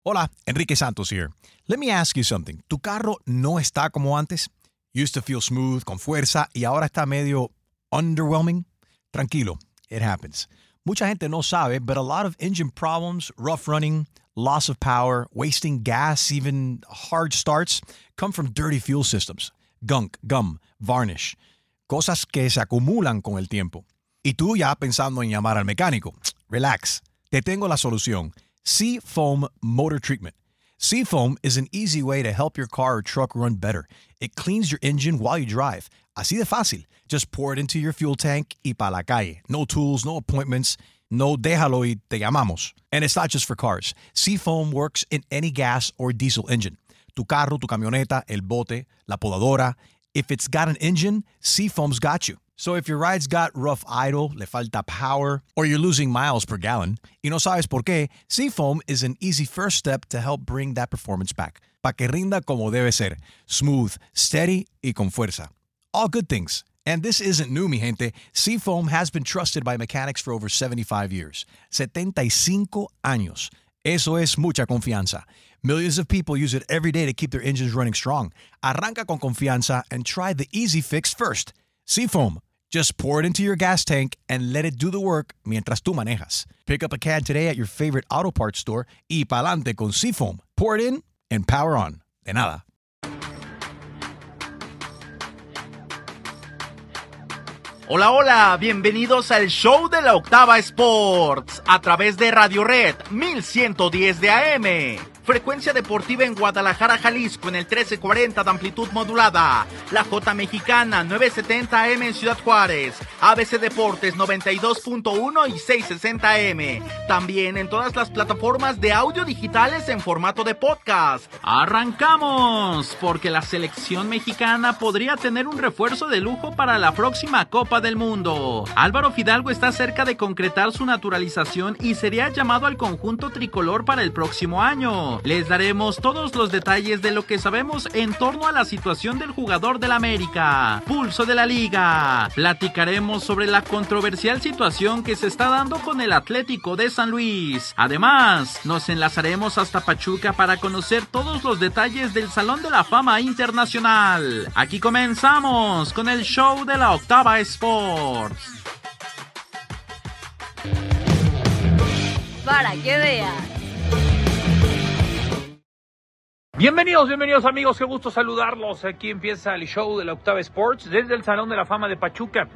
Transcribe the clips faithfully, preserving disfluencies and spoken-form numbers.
Hola, Enrique Santos here. Let me ask you something. ¿Tu carro no está como antes? Used to feel smooth, con fuerza, y ahora está medio underwhelming? Tranquilo, it happens. Mucha gente no sabe, but a lot of engine problems, rough running, loss of power, wasting gas, even hard starts, come from dirty fuel systems. Gunk, gum, varnish. Cosas que se acumulan con el tiempo. Y tú ya pensando en llamar al mecánico. Relax. Te tengo la solución. Seafoam Motor Treatment. Seafoam is an easy way to help your car or truck run better. It cleans your engine while you drive. Así de fácil. Just pour it into your fuel tank y pa' la calle. No tools, no appointments. No déjalo y te llamamos. And it's not just for cars. Seafoam works in any gas or diesel engine. Tu carro, tu camioneta, el bote, la podadora. If it's got an engine, Seafoam's got you. So if your ride's got rough idle, le falta power, or you're losing miles per gallon, y no sabes por qué, Seafoam is an easy first step to help bring that performance back. Pa' que rinda como debe ser. Smooth, steady, y con fuerza. All good things. And this isn't new, mi gente. Seafoam has been trusted by mechanics for over seventy-five years. setenta y cinco años. Eso es mucha confianza. Millions of people use it every day to keep their engines running strong. Arranca con confianza and try the easy fix first. Seafoam. Just pour it into your gas tank and let it do the work mientras tú manejas. Pick up a can today at your favorite auto parts store y pa'lante con Seafoam. Pour it in and power on. De nada. Hola, hola, bienvenidos al show de la Octava Sports a través de Radio Red mil ciento diez de A M. Frecuencia deportiva en Guadalajara, Jalisco en el trece cuarenta de amplitud modulada. La J Mexicana nueve setenta A M en Ciudad Juárez. A B C Deportes noventa y dos punto uno y seiscientos sesenta A M. También en todas las plataformas de audio digitales en formato de podcast. Arrancamos, porque la selección mexicana podría tener un refuerzo de lujo para la próxima Copa del Mundo. Álvaro Fidalgo está cerca de concretar su naturalización y sería llamado al conjunto tricolor para el próximo año. Les daremos todos los detalles de lo que sabemos en torno a la situación del jugador del América. Pulso de la Liga. Platicaremos sobre la controversial situación que se está dando con el Atlético de San Luis. Además, nos enlazaremos hasta Pachuca para conocer todos los detalles del Salón de la Fama Internacional. Aquí comenzamos con el show de la Octava Sports. Para que veas. Bienvenidos, bienvenidos amigos, qué gusto saludarlos. Aquí empieza el show de la Octava Sports desde el Salón de la Fama de Pachuca.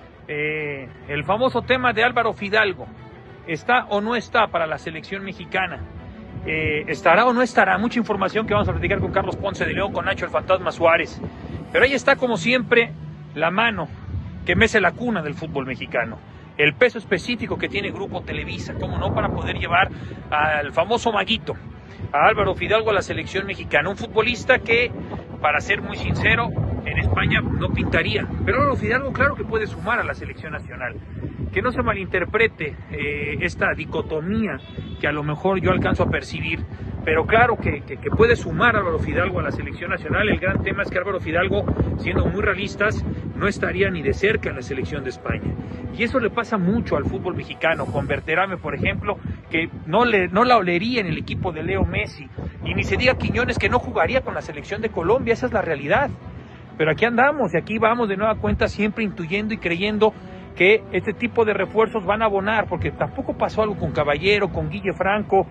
Eh, el famoso tema de Álvaro Fidalgo, ¿está o no está para la selección mexicana? Eh, ¿Estará o no estará? Mucha información que vamos a platicar con Carlos Ponce de León, con Nacho el Fantasma Suárez. Pero ahí está, como siempre, la mano que mece la cuna del fútbol mexicano. El peso específico que tiene Grupo Televisa, cómo no, para poder llevar al famoso maguito, a Álvaro Fidalgo, a la selección mexicana. Un futbolista que, para ser muy sincero, en España no pintaría. Pero Álvaro Fidalgo, claro que puede sumar a la selección nacional. Que no se malinterprete eh, esta dicotomía que a lo mejor yo alcanzo a percibir. Pero claro que, que, que puede sumar Álvaro Fidalgo a la selección nacional. El gran tema es que Álvaro Fidalgo, siendo muy realistas, no estaría ni de cerca en la selección de España. Y eso le pasa mucho al fútbol mexicano. Con Berterame, por ejemplo, que no, le, no la olería en el equipo de Leo Messi. Y ni se diga Quiñones, que no jugaría con la selección de Colombia. Esa es la realidad. Pero aquí andamos y aquí vamos de nueva cuenta, siempre intuyendo y creyendo que este tipo de refuerzos van a abonar, porque tampoco pasó algo con Caballero, con Guille Franco,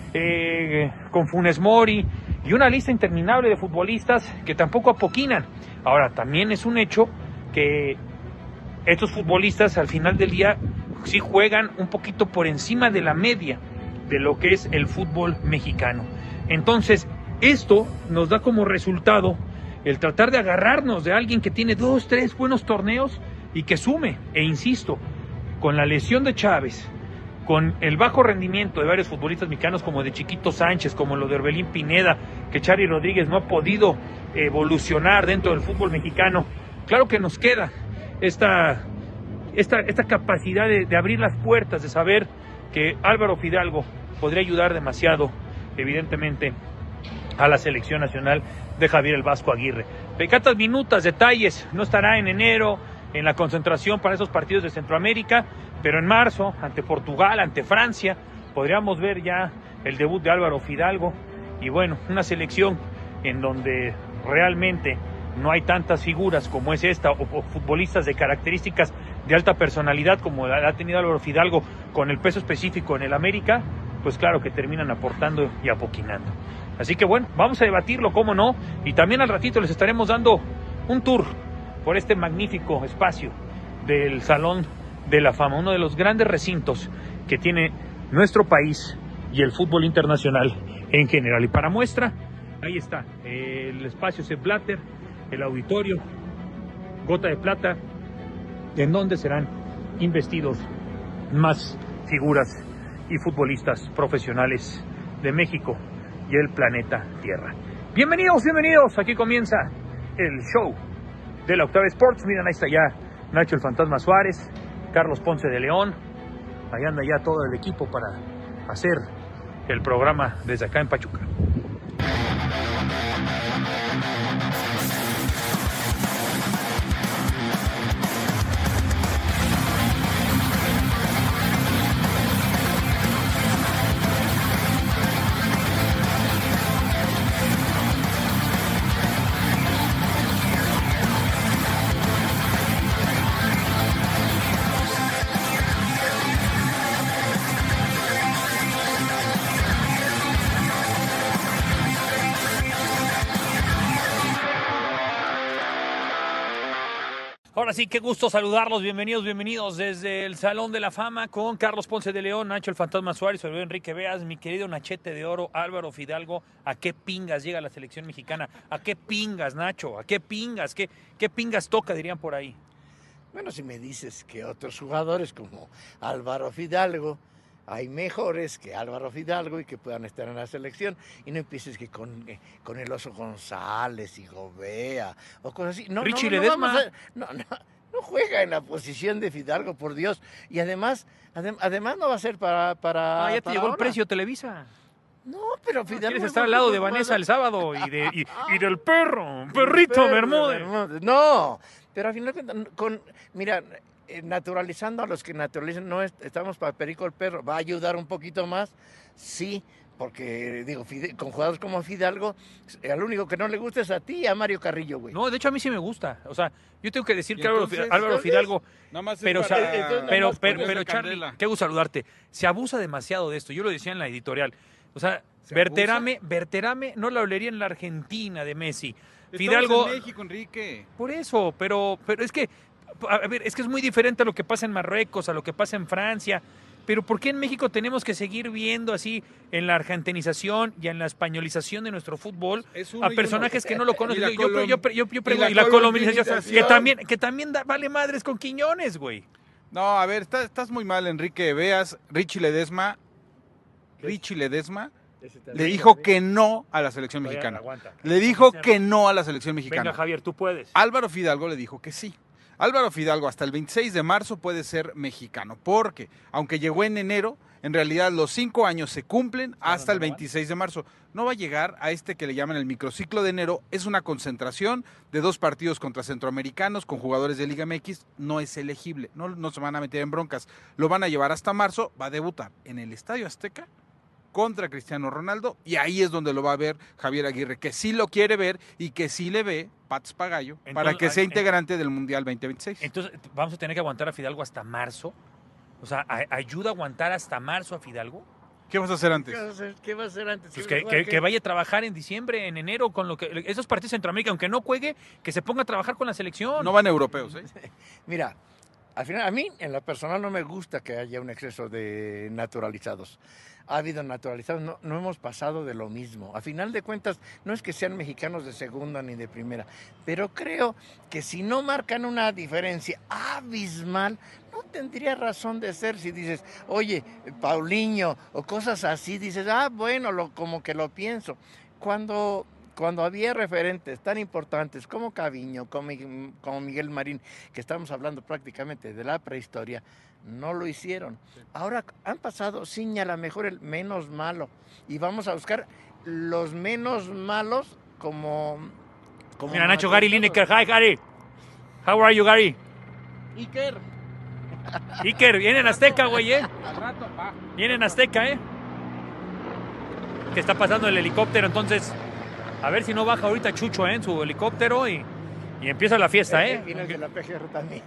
eh, con Funes Mori, y una lista interminable de futbolistas que tampoco apoquinan. Ahora, también es un hecho que estos futbolistas al final del día sí juegan un poquito por encima de la media de lo que es el fútbol mexicano. Entonces, esto nos da como resultado el tratar de agarrarnos de alguien que tiene dos, tres buenos torneos y que sume. E insisto, con la lesión de Chávez, con el bajo rendimiento de varios futbolistas mexicanos como de Chiquito Sánchez, como lo de Orbelín Pineda, que Charly Rodríguez no ha podido evolucionar dentro del fútbol mexicano, claro que nos queda esta, esta, esta capacidad de, de abrir las puertas, de saber que Álvaro Fidalgo podría ayudar demasiado, evidentemente, a la selección nacional de Javier el Vasco Aguirre. Pecatas minutas, detalles, no estará en enero en la concentración para esos partidos de Centroamérica, pero en marzo, ante Portugal, ante Francia, podríamos ver ya el debut de Álvaro Fidalgo, y bueno, una selección en donde realmente no hay tantas figuras como es esta, o, o futbolistas de características de alta personalidad como la ha tenido Álvaro Fidalgo con el peso específico en el América, pues claro que terminan aportando y apoquinando. Así que bueno, vamos a debatirlo, cómo no, y también al ratito les estaremos dando un tour por este magnífico espacio del Salón de la Fama, uno de los grandes recintos que tiene nuestro país y el fútbol internacional en general. Y para muestra, ahí está, el espacio Sepp Blatter, el auditorio Gota de Plata, en donde serán investidos más figuras y futbolistas profesionales de México y el planeta Tierra. Bienvenidos, bienvenidos, aquí comienza el show de la Octava Sports. Miren, ahí está ya Nacho el Fantasma Suárez, Carlos Ponce de León, ahí anda ya todo el equipo para hacer el programa desde acá en Pachuca. Ahora sí, qué gusto saludarlos, bienvenidos, bienvenidos desde el Salón de la Fama con Carlos Ponce de León, Nacho el Fantasma Suárez, soy Enrique Veas, mi querido Nachete de Oro, Álvaro Fidalgo. ¿A qué pingas llega la selección mexicana? ¿A qué pingas, Nacho? ¿A qué pingas? ¿Qué, qué pingas toca, dirían por ahí? Bueno, si me dices que otros jugadores como Álvaro Fidalgo, hay mejores que Álvaro Fidalgo y que puedan estar en la selección, y no empieces que con, eh, con el Oso González y Gobea o cosas así. No, Richie no, no, Ledesma. vamos a, no, no, no juega en la posición de Fidalgo, por Dios. Y además, adem, además no va a ser para... para Ah, ya te para llegó ahora. el precio Televisa. No, pero Fidalgo... ¿Quieres es estar al buen lado de jugador. Vanessa el sábado y, de, y, y del perro, perrito Perro, Bermúdez? Bermúdez. No, pero al final, de cuentas, con, mira, eh, naturalizando a los que naturalizan, no es- estamos para Perico el perro, va a ayudar un poquito más, sí, porque digo, Fide- con jugadores como Fidalgo, eh, al único que no le gusta es a ti y a Mario Carrillo, güey. No, de hecho a mí sí me gusta. O sea, yo tengo que decir ¿Y que Álvaro, entonces? Álvaro ¿Entonces? Fidalgo... Nada más es Pero, o para- sea, entonces, nada pero, más pero, ponerse pero Charlie, candela. qué gusto saludarte. Se abusa demasiado de esto. Yo lo decía en la editorial. O sea, ¿Se Berterame, Berterame no la olería en la Argentina de Messi. Estamos Fidalgo, en México, Enrique. por eso, pero, pero es que, a ver, es que es muy diferente a lo que pasa en Marruecos, a lo que pasa en Francia. Pero ¿por qué en México tenemos que seguir viendo así en la argentinización y en la españolización de nuestro fútbol Es uno a y uno. personajes que no lo conocen? Y la Yo, yo, yo, yo, yo y pregunto, la y la colombización, colombización. que también, que también da- vale madres con Quiñones, güey. No, a ver, está- estás muy mal, Enrique. Veas, Richie Ledesma, Richie Ledesma le dijo que no a la selección Oye, mexicana. aguanta. Le dijo que no a la selección mexicana. Venga, Javier, tú puedes. Álvaro Fidalgo le dijo que sí. Álvaro Fidalgo hasta el veintiséis de marzo puede ser mexicano, porque aunque llegó en enero, en realidad los cinco años se cumplen hasta el veintiséis de marzo. No va a llegar a este que le llaman el microciclo de enero, es una concentración de dos partidos contra centroamericanos con jugadores de Liga M X, no es elegible, no, no se van a meter en broncas. Lo van a llevar hasta marzo, va a debutar en el Estadio Azteca contra Cristiano Ronaldo, y ahí es donde lo va a ver Javier Aguirre, que sí lo quiere ver y que sí le ve Pats Pagallo para Entonces, que sea ah, integrante del Mundial veinte veintiséis. Entonces, ¿vamos a tener que aguantar a Fidalgo hasta marzo? O sea, ¿a- ¿ayuda a aguantar hasta marzo a Fidalgo? ¿Qué vas a hacer ¿Qué antes? va a hacer, ¿Qué va a hacer antes? Pues ¿Qué que, va a que- jugar? que vaya a trabajar en diciembre, en enero, con lo que esos partidos de Centroamérica, aunque no juegue, que se ponga a trabajar con la selección. No van europeos, ¿eh? Mira, al final, a mí en lo personal no me gusta que haya un exceso de naturalizados. Ha habido naturalizados, no, no hemos pasado de lo mismo. A final de cuentas, no es que sean mexicanos de segunda ni de primera, pero creo que si no marcan una diferencia abismal, no tendría razón de ser si dices, oye, Paulinho, o cosas así, dices, ah, bueno, lo, como que lo pienso. Cuando... Cuando había referentes tan importantes como Caviño, como, como Miguel Marín, que estamos hablando prácticamente de la prehistoria, no lo hicieron. Ahora han pasado, sí, a lo mejor el menos malo, y vamos a buscar los menos malos como... como Mira, Nacho, Gary Lineker. Hi, Gary. How are you, Gary? Iker. Iker, viene en Azteca, güey, ¿eh? Al rato, va. Viene en Azteca, ¿eh? que está pasando el helicóptero. Entonces, a ver si no baja ahorita Chucho ¿eh? en su helicóptero y, y empieza la fiesta, ¿eh? Y de la P G R también.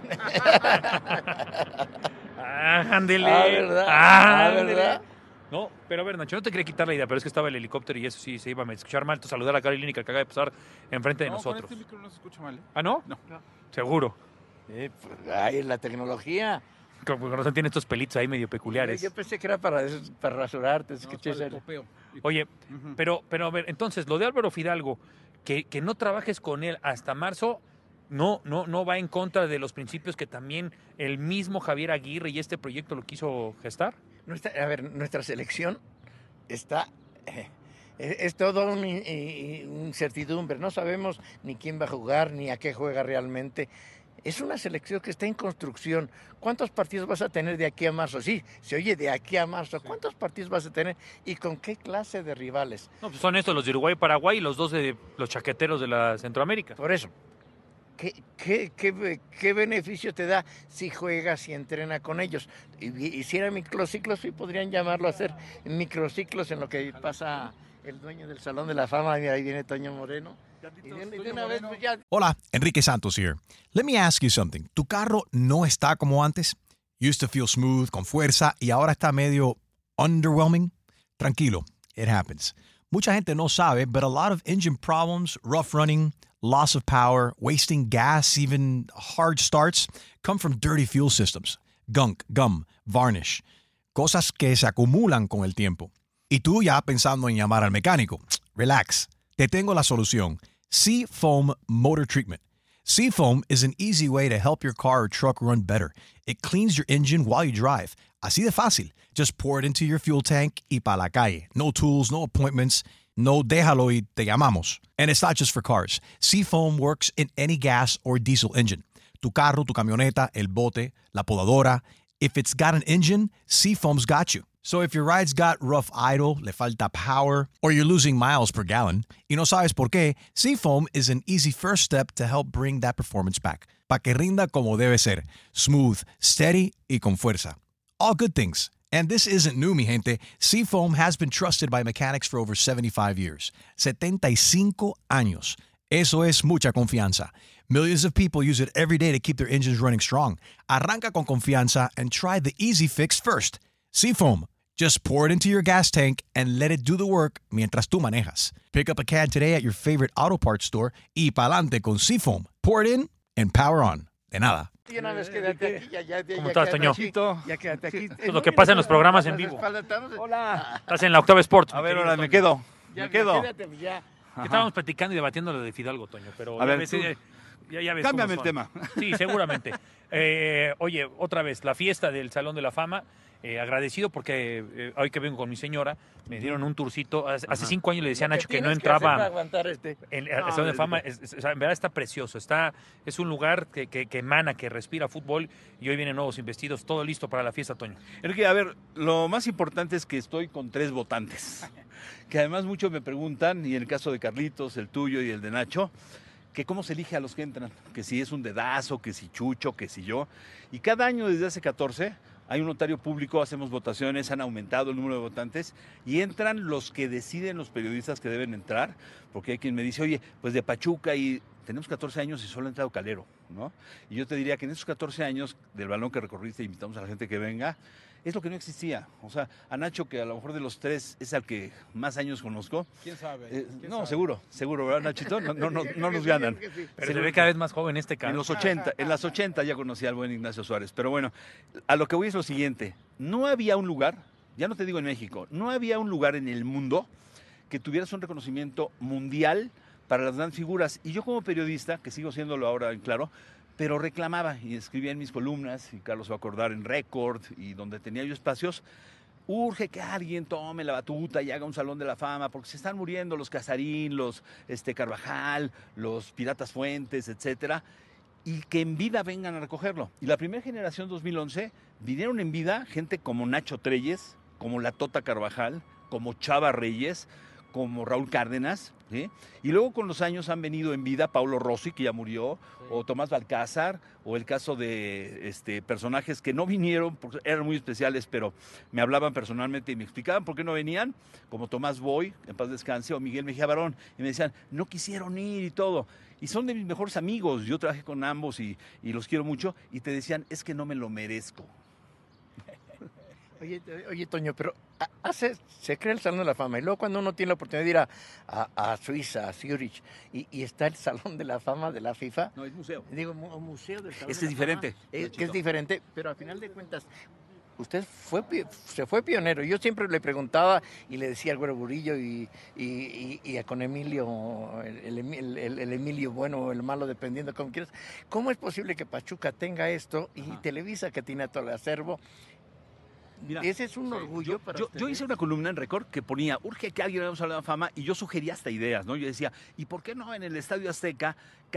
Ah, ándele. Ah, ¿verdad? Ah, Ah, ándele. ¿verdad? No, pero a ver, Nacho, no te quería quitar la idea, pero es que estaba el helicóptero y eso sí se iba a escuchar mal. Entonces, saludar a Carolina que acaba de pasar enfrente de No, nosotros. con este micro no se escucha mal, ¿eh? ¿Ah, no? No. Seguro. Eh, pues, ay, la tecnología. Como que no tiene estos pelitos ahí medio peculiares. Yo pensé que era para, para rasurarte. Es No, que es para che, el popeo. Oye, Ujú. pero, pero a ver, entonces, lo de Álvaro Fidalgo, que, que no trabajes con él hasta marzo, no, no, no va en contra de los principios que también el mismo Javier Aguirre y este proyecto lo quiso gestar. nuestra, a ver, nuestra selección está... eh, es, es todo una incertidumbre. No sabemos ni quién va a jugar, ni a qué juega realmente. Es una selección que está en construcción. ¿Cuántos partidos vas a tener de aquí a marzo? Sí, se oye de aquí a marzo. ¿Cuántos partidos vas a tener y con qué clase de rivales? No, pues son estos, los de Uruguay y Paraguay y los dos de los chaqueteros de la Centroamérica. Por eso, ¿qué, qué, qué, qué beneficio te da si juegas y entrena con ellos? Y, y, hiciera microciclos, sí podrían llamarlo a hacer microciclos en lo que pasa el dueño del Salón de la Fama. Mira, ahí viene Toño Moreno. Y de, de una vez, pues ya. Hola, Enrique Santos here. Let me ask you something. ¿Tu carro no está como antes? Used to feel smooth, con fuerza, y ahora está medio underwhelming? Tranquilo, it happens. Mucha gente no sabe, but a lot of engine problems, rough running, loss of power, wasting gas, even hard starts, come from dirty fuel systems. Gunk, gum, varnish. Cosas que se acumulan con el tiempo. Y tú ya pensando en llamar al mecánico. Relax. Te tengo la solución. Seafoam Motor Treatment. Seafoam is an easy way to help your car or truck run better. It cleans your engine while you drive. Así de fácil. Just pour it into your fuel tank y pa' la calle. No tools, no appointments. No déjalo y te llamamos. And it's not just for cars. Seafoam works in any gas or diesel engine. Tu carro, tu camioneta, el bote, la podadora. If it's got an engine, Seafoam's got you. So if your ride's got rough idle, le falta power, or you're losing miles per gallon, y no sabes por qué, Seafoam is an easy first step to help bring that performance back. Pa' que rinda como debe ser. Smooth, steady, y con fuerza. All good things. And this isn't new, mi gente. Seafoam has been trusted by mechanics for over seventy-five years. setenta y cinco años. Eso es mucha confianza. Millions of people use it every day to keep their engines running strong. Arranca con confianza and try the easy fix first. Seafoam. Just pour it into your gas tank and let it do the work mientras tú manejas. Pick up a can today at your favorite auto parts store y pa'lante con Seafoam. Pour it in and power on. De nada. Y una vez quédate aquí, ya, ya, ya, ¿Cómo ya estás, quédate Toño? aquí, ya quédate aquí. Esto es lo que pasa en los programas en vivo. Hola. Estás en la Octava Sports. A mi ver, querido ahora me Toño. quedo. Ya, Me quedo. quédate, pues, ya. Que estábamos platicando y debatiendo lo de Fidalgo, Toño, pero A ya ver, ves, tú. eh, ya, ya ves Cámbiame cómo el son. tema. Sí, seguramente. Eh, oye, otra vez, la fiesta del Salón de la Fama. Eh, agradecido porque eh, hoy que vengo con mi señora, me dieron un tourcito. Hace, hace cinco años le decía a Nacho que no tienes hacer para entraba aguantar este. en el No, Salón de es- Fama. Es- es- o sea, en verdad está precioso. Está, es un lugar que, que, que emana, que respira fútbol y hoy vienen nuevos investidos. Todo listo para la fiesta, Toño. Enrique, a ver, lo más importante es que estoy con tres votantes, que además muchos me preguntan, y en el caso de Carlitos, el tuyo y el de Nacho, que cómo se elige a los que entran, que si es un dedazo, que si Chucho, que si yo. Y cada año desde hace catorce hay un notario público, hacemos votaciones, han aumentado el número de votantes y entran los que deciden los periodistas que deben entrar, porque hay quien me dice, oye, pues de Pachuca y tenemos catorce años y solo ha entrado Calero, ¿no? Y yo te diría que en esos catorce años del balón que recorriste, invitamos a la gente que venga, es lo que no existía. O sea, a Nacho, que a lo mejor de los tres es al que más años conozco. ¿Quién sabe? eh, ¿Quién no, sabe? seguro, seguro, ¿verdad, Nachito? No, no, no, no nos ganan. Pero se ve cada vez más joven este En caso. los ochenta, en las ochenta ya conocí al buen Ignacio Suárez. Pero bueno, a lo que voy es lo siguiente. No había un lugar, ya no te digo en México, no había un lugar en el mundo que tuvieras un reconocimiento mundial para las grandes figuras. Y yo como periodista, que sigo siéndolo ahora en Claro, pero reclamaba y escribía en mis columnas, y Carlos va a acordar en Record, y donde tenía yo espacios, urge que alguien tome la batuta y haga un Salón de la Fama, porque se están muriendo los Casarín, los este, Carvajal, los Piratas Fuentes, etcétera, y que en vida vengan a recogerlo. Y la primera generación dos mil once vinieron en vida gente como Nacho Treyes, como la Tota Carvajal, como Chava Reyes, como Raúl Cárdenas, ¿sí? Y luego con los años han venido en vida Paulo Rossi, que ya murió, sí. o Tomás Balcázar, o el caso de este, personajes que no vinieron, porque eran muy especiales, pero me hablaban personalmente y me explicaban por qué no venían, como Tomás Boy, en paz descanse, o Miguel Mejía Barón, y me decían, no quisieron ir y todo. Y son de mis mejores amigos, yo trabajé con ambos y, y los quiero mucho, y te decían, es que no me lo merezco. Oye, oye, Toño, pero hace, se crea el Salón de la Fama y luego cuando uno tiene la oportunidad de ir a, a, a Suiza, a Zurich, y, y está el Salón de la Fama de la FIFA. No, es museo. Digo, mu- museo del Salón Este de es la diferente. Fama, es, que es diferente, pero al final de cuentas, usted fue, pi- se fue pionero. Yo siempre le preguntaba y le decía al Güero Burillo y, y, y, y a con Emilio, el, el, Emi- el- el Emilio bueno o el malo, dependiendo como quieras, ¿cómo es posible que Pachuca tenga esto y Ajá. Televisa, que tiene todo el acervo? Mira, Ese es un orgullo yo, para yo, usted. yo hice una columna en Record que ponía, urge que alguien hagamos Salón de la Fama, y yo sugería hasta ideas, ¿no? Yo decía, ¿y por qué no en el Estadio Azteca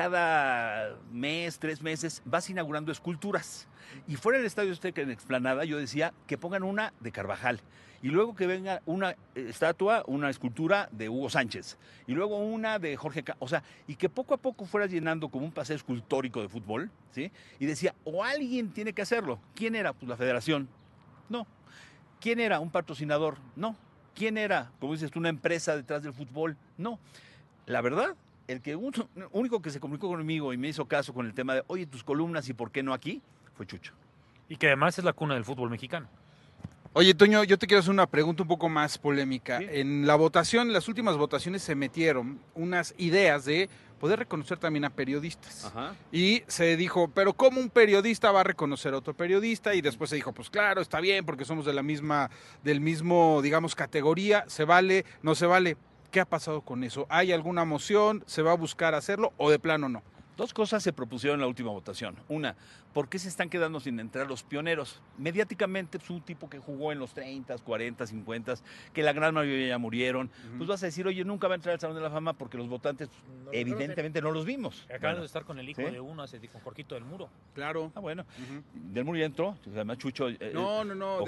cada mes, tres meses, vas inaugurando esculturas? Y fuera del Estadio Azteca en Explanada, yo decía que pongan una de Carvajal, y luego que venga una estatua, una escultura de Hugo Sánchez, y luego una de Jorge Ca- o sea, y que poco a poco fueras llenando como un paseo escultórico de fútbol, ¿sí? Y decía, o alguien tiene que hacerlo. ¿Quién era? Pues la Federación. No. ¿Quién era? ¿Un patrocinador? No. ¿Quién era, como dices tú, una empresa detrás del fútbol? No. La verdad, el que uno, único que se comunicó conmigo y me hizo caso con el tema de, oye, tus columnas y por qué no aquí, fue Chucho. Y que además es la cuna del fútbol mexicano. Oye, Toño, yo te quiero hacer una pregunta un poco más polémica. Sí. En la votación, en las últimas votaciones se metieron unas ideas de poder reconocer también a periodistas. Ajá. Y se dijo, pero ¿cómo un periodista va a reconocer a otro periodista? Y después se dijo, pues claro, está bien, porque somos de la misma, del mismo, digamos, categoría, se vale, no se vale. ¿Qué ha pasado con eso? ¿Hay alguna moción? ¿Se va a buscar hacerlo o de plano no? Dos cosas se propusieron en la última votación. Una, ¿por qué se están quedando sin entrar los pioneros? Mediáticamente, pues, un tipo que jugó en los treinta, cuarenta, cincuenta, que la gran mayoría ya murieron, uh-huh. pues vas a decir, oye, nunca va a entrar al Salón de la Fama porque los votantes no, evidentemente no los vimos. Acaban bueno. de estar con el hijo ¿Sí? de uno, hace, con Jorgito del Muro. Claro. Ah, bueno. Uh-huh. Del Muro ya entró, además Chucho. Eh, no, no, no,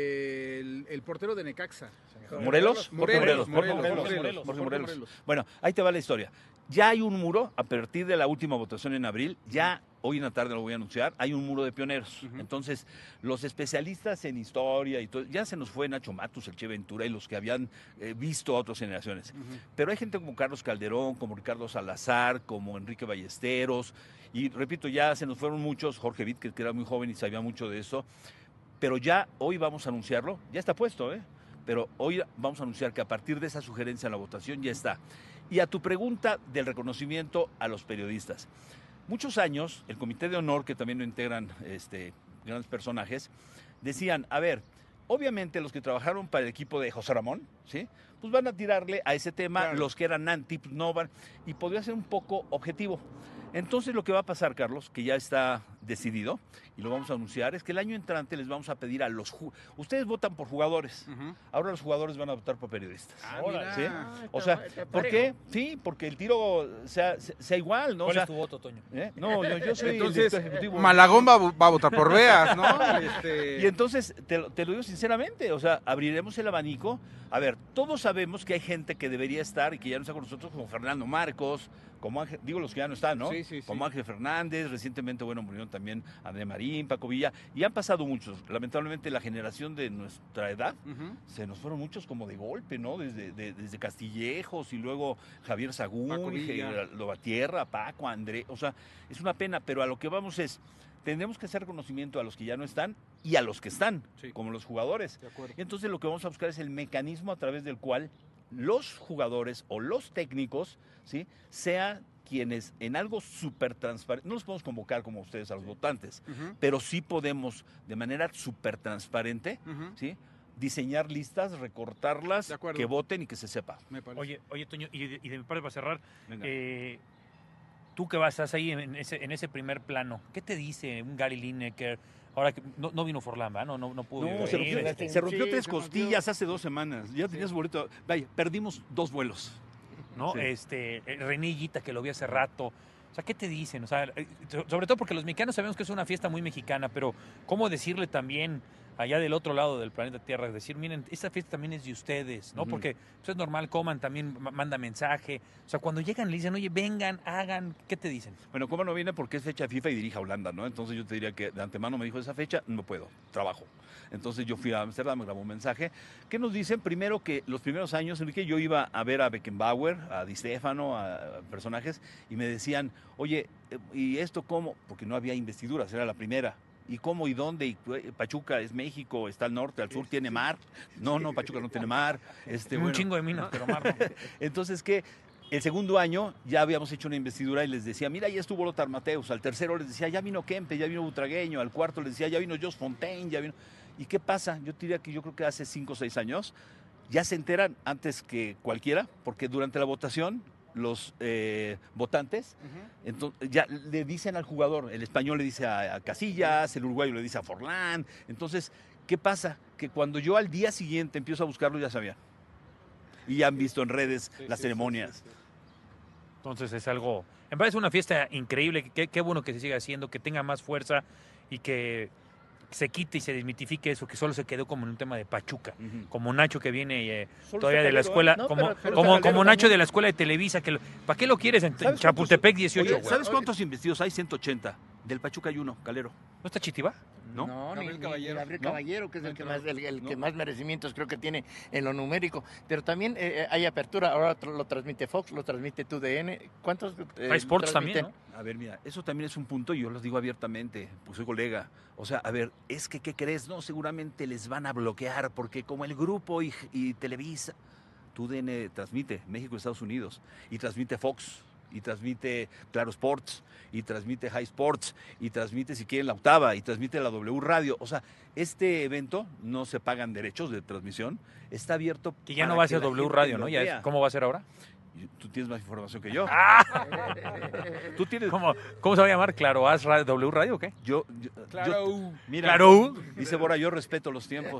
de el, el portero de Necaxa. ¿Morelos? Morelos, Morelos, Morelos, Morelos, Morelos, Morelos, Morelos, Morelos. Bueno, ahí te va la historia. Ya hay un muro, a partir de la última votación en abril, ya hoy en la tarde lo voy a anunciar, hay un muro de pioneros. Uh-huh. Entonces, los especialistas en historia y todo, ya se nos fue Nacho Matus, el Che Ventura y los que habían eh, visto a otras generaciones. Uh-huh. Pero hay gente como Carlos Calderón, como Ricardo Salazar, como Enrique Ballesteros, y repito, ya se nos fueron muchos, Jorge Witt, que era muy joven y sabía mucho de eso, pero ya hoy vamos a anunciarlo, ya está puesto, ¿eh? Pero hoy vamos a anunciar que a partir de esa sugerencia en la votación ya está. Y a tu pregunta del reconocimiento a los periodistas. Muchos años, el Comité de Honor, que también lo integran este, grandes personajes, decían, a ver, obviamente los que trabajaron para el equipo de José Ramón, ¿sí? Pues van a tirarle a ese tema, claro. Los que eran anti, pues no van, y podría ser un poco objetivo. Entonces lo que va a pasar, Carlos, que ya está decidido, y lo vamos a anunciar, es que el año entrante les vamos a pedir a los... Ju- Ustedes votan por jugadores, uh-huh. Ahora los jugadores van a votar por periodistas. Ah, ¿Sí? Ah, o sea, ¿por qué? Sí, porque el tiro sea, sea igual, ¿no? ¿Cuál o sea, es tu voto, Toño? ¿eh? No, yo, yo soy entonces, el ejecutivo. Malagón va, va a votar por Beas, ¿no? Este... Y entonces, te, te lo digo sinceramente, o sea, abriremos el abanico. A ver, todos sabemos que hay gente que debería estar y que ya no está con nosotros, como Fernando Marcos, como Ángel, digo los que ya no están, ¿no? Sí, sí, sí. Como Ángel Fernández, recientemente, bueno, murieron también André Marín, Paco Villa, y han pasado muchos. Lamentablemente la generación de nuestra edad, uh-huh. se nos fueron muchos como de golpe, ¿no? Desde, de, desde Castillejos y luego Javier Sagún, Lobatierra, Paco, André, o sea, es una pena, pero a lo que vamos es, tendremos que hacer reconocimiento a los que ya no están y a los que están, sí. Como los jugadores. De acuerdo. Y entonces lo que vamos a buscar es el mecanismo a través del cual los jugadores o los técnicos, ¿sí? Sean quienes en algo súper transparente, no los podemos convocar como ustedes a los votantes, uh-huh. Pero sí podemos de manera súper transparente, uh-huh. ¿Sí? Diseñar listas, recortarlas, que voten y que se sepa. Oye, oye Toño, y de, y de mi parte para cerrar, eh, tú que vas, estás ahí en ese, en ese primer plano, ¿qué te dice un Gary Lineker? Ahora que no, no vino Forlán, ¿verdad? No, no, no pudo. No, se rompió, este, se rompió sí, tres se costillas rompió. Hace dos semanas. Ya tenías sí. boleto. Vaya, perdimos dos vuelos. ¿No? Sí. Este, René Higuita, que lo vi hace rato. O sea, ¿qué te dicen? O sea, sobre todo porque los mexicanos sabemos que es una fiesta muy mexicana, pero ¿cómo decirle también allá del otro lado del planeta Tierra, decir, miren, esta fiesta también es de ustedes, ¿no? Uh-huh. Porque pues, es normal, Koeman también manda mensaje. O sea, cuando llegan le dicen, oye, vengan, hagan, ¿qué te dicen? Bueno, Koeman no viene porque es fecha FIFA y dirige a Holanda, ¿no? Entonces yo te diría que de antemano me dijo, esa fecha no puedo, trabajo. Entonces yo fui a Amsterdam, me grabó un mensaje. ¿Qué nos dicen? Primero que los primeros años, Enrique, yo iba a ver a Beckenbauer, a Di Stéfano, a personajes, y me decían, oye, ¿y esto cómo? Porque no había investiduras, era la primera. ¿Y cómo y dónde? Y Pachuca es México, está al norte, al sur, ¿tiene mar? No, no, Pachuca no tiene mar. Este, un bueno. chingo de minas, pero mar no. Entonces, ¿qué? El segundo año ya habíamos hecho una investidura y les decía, mira, ya estuvo Lothar Matthäus. Al tercero les decía, ya vino Kempe, ya vino Butragueño. Al cuarto les decía, ya vino Jos Fontaine, ya vino... ¿Y qué pasa? Yo diría que yo creo que hace cinco o seis años ya se enteran antes que cualquiera, porque durante la votación los eh, votantes uh-huh. entonces, ya le dicen al jugador, el español le dice a, a Casillas, el uruguayo le dice a Forlán. Entonces, ¿qué pasa? Que cuando yo al día siguiente empiezo a buscarlo, ya sabían. Y ya han visto en redes sí, las sí, ceremonias. Sí, sí, sí. Entonces es algo, me parece una fiesta increíble, qué, qué bueno que se siga haciendo, que tenga más fuerza y que se quite y se desmitifique eso, que solo se quedó como en un tema de Pachuca, uh-huh. como Nacho que viene eh, todavía de la escuela, no, como, pero, como, como Nacho de la escuela de Televisa, que lo, ¿para qué lo quieres en Chapultepec dieciocho? Oye, ¿sabes cuántos investidos hay? ciento ochenta. Del Pachuca hay uno, Calero. ¿No está Chitiba? No, no ni, Caballero. Ni Gabriel ¿No? Caballero, que es el que, más, el, el no. que más merecimientos creo que tiene en lo numérico. Pero también eh, hay apertura, ahora lo transmite Fox, lo transmite T U D N. ¿Cuántos? Eh, hay Sports también, ¿no? A ver, mira, eso también es un punto y yo los digo abiertamente, pues soy colega. O sea, a ver, es que, ¿qué crees? No, seguramente les van a bloquear porque como el grupo y, y Televisa, T U D N transmite México y Estados Unidos y transmite Fox. Y transmite Claro Sports, y transmite High Sports, y transmite, si quieren, La Octava, y transmite la W Radio. O sea, este evento no se pagan derechos de transmisión, está abierto. Que ya no va a ser W Radio, ¿no? Ya es, ¿cómo va a ser ahora? Tú tienes más información que yo. Ah. ¿Tú tienes... ¿Cómo, ¿Cómo se va a llamar? ¿Claro As Radio, W Radio o qué? Yo, yo Claro. Yo, mira, Claro. Dice Bora, yo respeto los tiempos.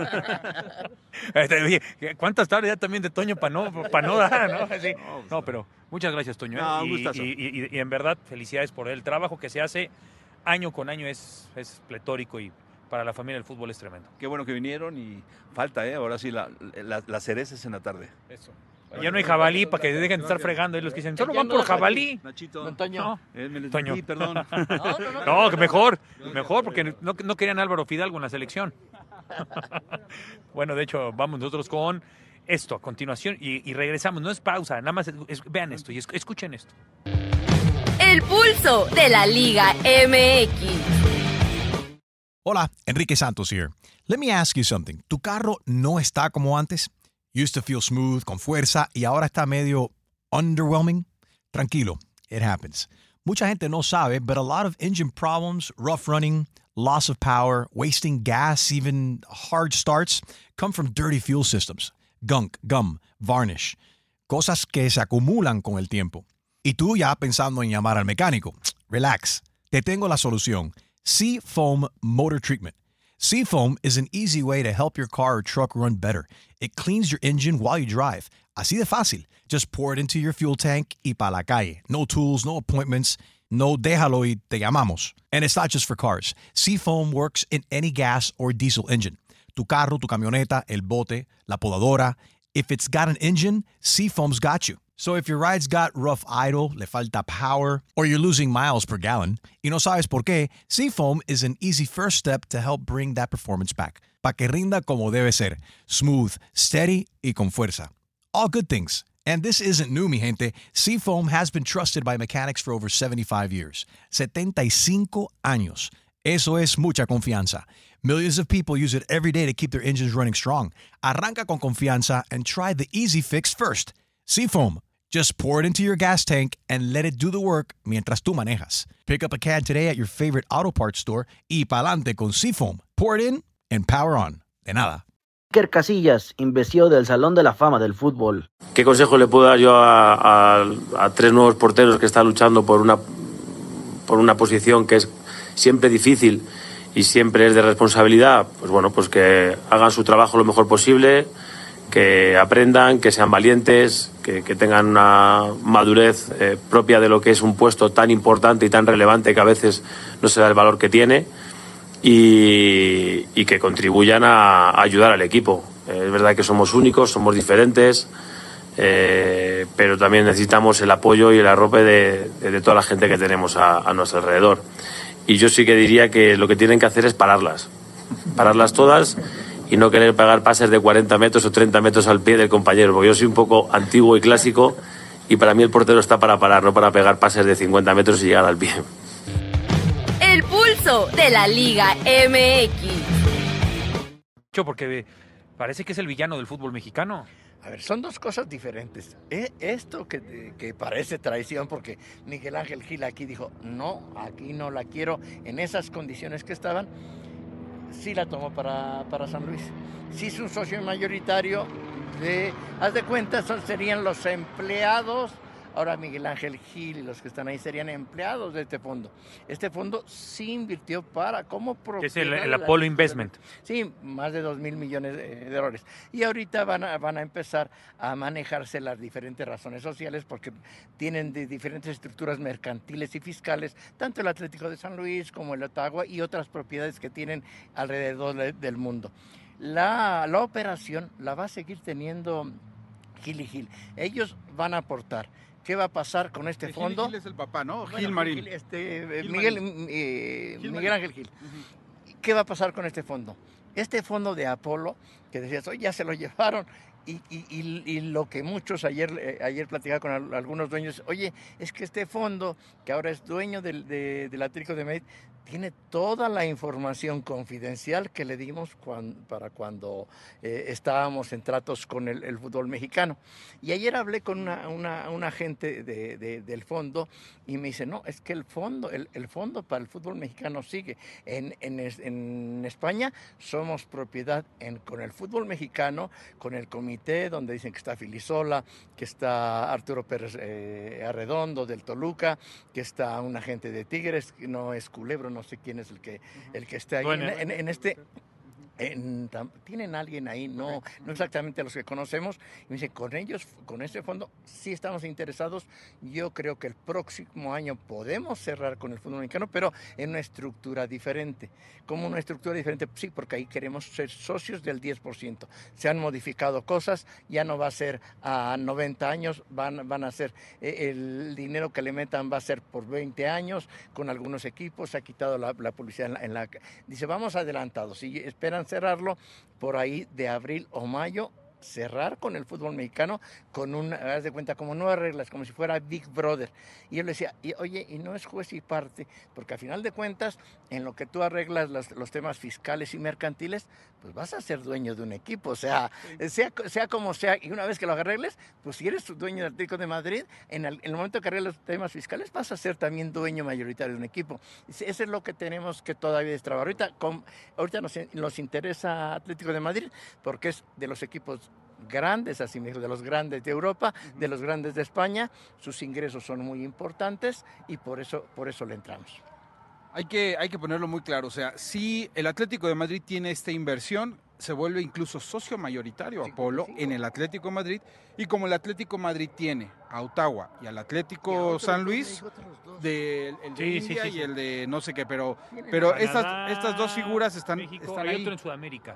¿Cuántas tardes ya también de Toño para no, pa no dar, no? Sí. No, pero muchas gracias, Toño. No, ¿eh? un y, y, y, y en verdad, felicidades por el trabajo que se hace año con año, es, es pletórico y para la familia del fútbol es tremendo. Qué bueno que vinieron y falta, ¿eh? Ahora sí, la, la, la cereza es en la tarde. Eso. Ya no hay jabalí para que dejen de estar fregando. Hay los que dicen, solo van por jabalí. Nachito. Don Toño. No, eh, me les Toño. metí, perdón. No, no, no, no, que mejor, mejor, porque no, no querían a Álvaro Fidalgo en la selección. Bueno, de hecho, vamos nosotros con esto a continuación y, y regresamos. No es pausa, nada más es, vean esto y es, escuchen esto. El pulso de la Liga M X. Hola, Enrique Santos here. Let me ask you something. ¿Tu carro no está como antes? Used to feel smooth, con fuerza, y ahora está medio underwhelming? Tranquilo, it happens. Mucha gente no sabe, but a lot of engine problems, rough running, loss of power, wasting gas, even hard starts, come from dirty fuel systems. Gunk, gum, varnish. Cosas que se acumulan con el tiempo. Y tú ya pensando en llamar al mecánico. Relax, te tengo la solución. Seafoam Motor Treatment. Seafoam is an easy way to help your car or truck run better. It cleans your engine while you drive. Así de fácil. Just pour it into your fuel tank y pa' la calle. No tools, no appointments. No déjalo y te llamamos. And it's not just for cars. Seafoam works in any gas or diesel engine. Tu carro, tu camioneta, el bote, la podadora. If it's got an engine, Seafoam's got you. So if your ride's got rough idle, le falta power, or you're losing miles per gallon, y no sabes por qué, Seafoam is an easy first step to help bring that performance back. Pa' que rinda como debe ser. Smooth, steady, y con fuerza. All good things. And this isn't new, mi gente. Seafoam has been trusted by mechanics for over seventy-five years. setenta y cinco años. Eso es mucha confianza. Millions of people use it every day to keep their engines running strong. Arranca con confianza and try the easy fix first. Seafoam. Just pour it into your gas tank and let it do the work mientras tú manejas. Pick up a can today at your favorite auto parts store y pa'lante con Seafoam. Pour it in and power on. De nada. Iker Casillas, investido del Salón de la Fama del Fútbol. ¿Qué consejo le puedo dar yo a, a, a tres nuevos porteros que están luchando por una, por una posición que es siempre difícil y siempre es de responsabilidad? Pues bueno, pues que hagan su trabajo lo mejor posible, que aprendan, que sean valientes, que, que tengan una madurez eh, propia de lo que es un puesto tan importante y tan relevante que a veces no se da el valor que tiene. y, y que contribuyan a, a ayudar al equipo. Es verdad que somos únicos, somos diferentes, eh, pero también necesitamos el apoyo y el arrope de, de, de toda la gente que tenemos a, a nuestro alrededor. Y yo sí que diría que lo que tienen que hacer es pararlas, pararlas todas y no querer pegar pases de cuarenta metros o treinta metros al pie del compañero, porque yo soy un poco antiguo y clásico y para mí el portero está para parar, no para pegar pases de cincuenta metros y llegar al pie. El pulso de la Liga M X. Porque parece que es el villano del fútbol mexicano. A ver, son dos cosas diferentes. E- Esto que, que parece traición, porque Miguel Ángel Gil aquí dijo, no, aquí no la quiero, en esas condiciones que estaban, sí la tomó para, para San Luis. Sí es un socio mayoritario de, haz de cuenta, son, serían los empleados. Ahora Miguel Ángel Gil y los que están ahí serían empleados de este fondo. Este fondo sí invirtió para, como Que es el, propiedad el de la- Apollo Investment. Sí, más de dos mil millones de, de dólares. Y ahorita van a, van a empezar a manejarse las diferentes razones sociales porque tienen de diferentes estructuras mercantiles y fiscales, tanto el Atlético de San Luis como el Ottawa y otras propiedades que tienen alrededor de- del mundo. La, la operación la va a seguir teniendo Gil y Gil. Ellos van a aportar. ¿Qué va a pasar con este Gil, fondo? Gil es el papá, ¿no? Bueno, Gil Marín. Gil, este, Gil Miguel, Marín. eh, Gil Miguel Marín. Ángel Gil. ¿Qué va a pasar con este fondo? Este fondo de Apolo, que decías, oye, ya se lo llevaron, y, y- y- y lo que muchos ayer, eh, ayer platicaba con al- algunos dueños, oye, es que este fondo, que ahora es dueño del, de- del Atlético de Madrid, tiene toda la información confidencial que le dimos cuan- para cuando eh, estábamos en tratos con el, el fútbol mexicano. Y ayer hablé con una, una, una agente de- de- del fondo y me dice, no, es que el fondo, el, el fondo para el fútbol mexicano sigue. En, en, es- en España somos propiedad en- con el fútbol mexicano, con el comité donde dicen que está Filisola, que está Arturo Pérez eh, Arredondo del Toluca, que está un agente de Tigres, que no es Culebro, no sé quién es el que, el que está ahí. Bueno, en, en- en este... en tam- tienen alguien ahí, no, no exactamente los que conocemos, y me dice, con ellos, con este fondo, sí estamos interesados. Yo creo que el próximo año podemos cerrar con el fútbol mexicano, pero en una estructura diferente. ¿Cómo una estructura diferente? Sí, porque ahí queremos ser socios del diez por ciento. Se han modificado cosas, ya no va a ser a noventa años, van, van a ser, eh, el dinero que le metan va a ser por veinte años, con algunos equipos, se ha quitado la, la publicidad en la, en la... Dice, vamos adelantados, y esperan cerrarlo por ahí de abril o mayo, cerrar con el fútbol mexicano con un, haz de cuenta, como nuevas reglas, como si fuera Big Brother. Y yo le decía, y, oye, y no es juez y parte, porque a final de cuentas, en lo que tú arreglas los, los temas fiscales y mercantiles, pues vas a ser dueño de un equipo, o sea, sea, sea como sea, y una vez que lo arregles, pues si eres dueño del Atlético de Madrid, en el, en el momento que arregles los temas fiscales, vas a ser también dueño mayoritario de un equipo. Eso es lo que tenemos que todavía destrabar. Ahorita, con, ahorita nos, nos interesa Atlético de Madrid, porque es de los equipos grandes, así me dijo, de los grandes de Europa, uh-huh. de los grandes de España, sus ingresos son muy importantes y por eso, por eso le entramos. Hay que, hay que ponerlo muy claro, o sea, si el Atlético de Madrid tiene esta inversión, se vuelve incluso socio mayoritario Apolo en el Atlético de Madrid, y como el Atlético de Madrid tiene a Ottawa y al Atlético y otro, San Luis, de, el de sí, India sí, sí, sí. y el de no sé qué, pero, pero estas, estas dos figuras están, México, están hay ahí. otro en Sudamérica.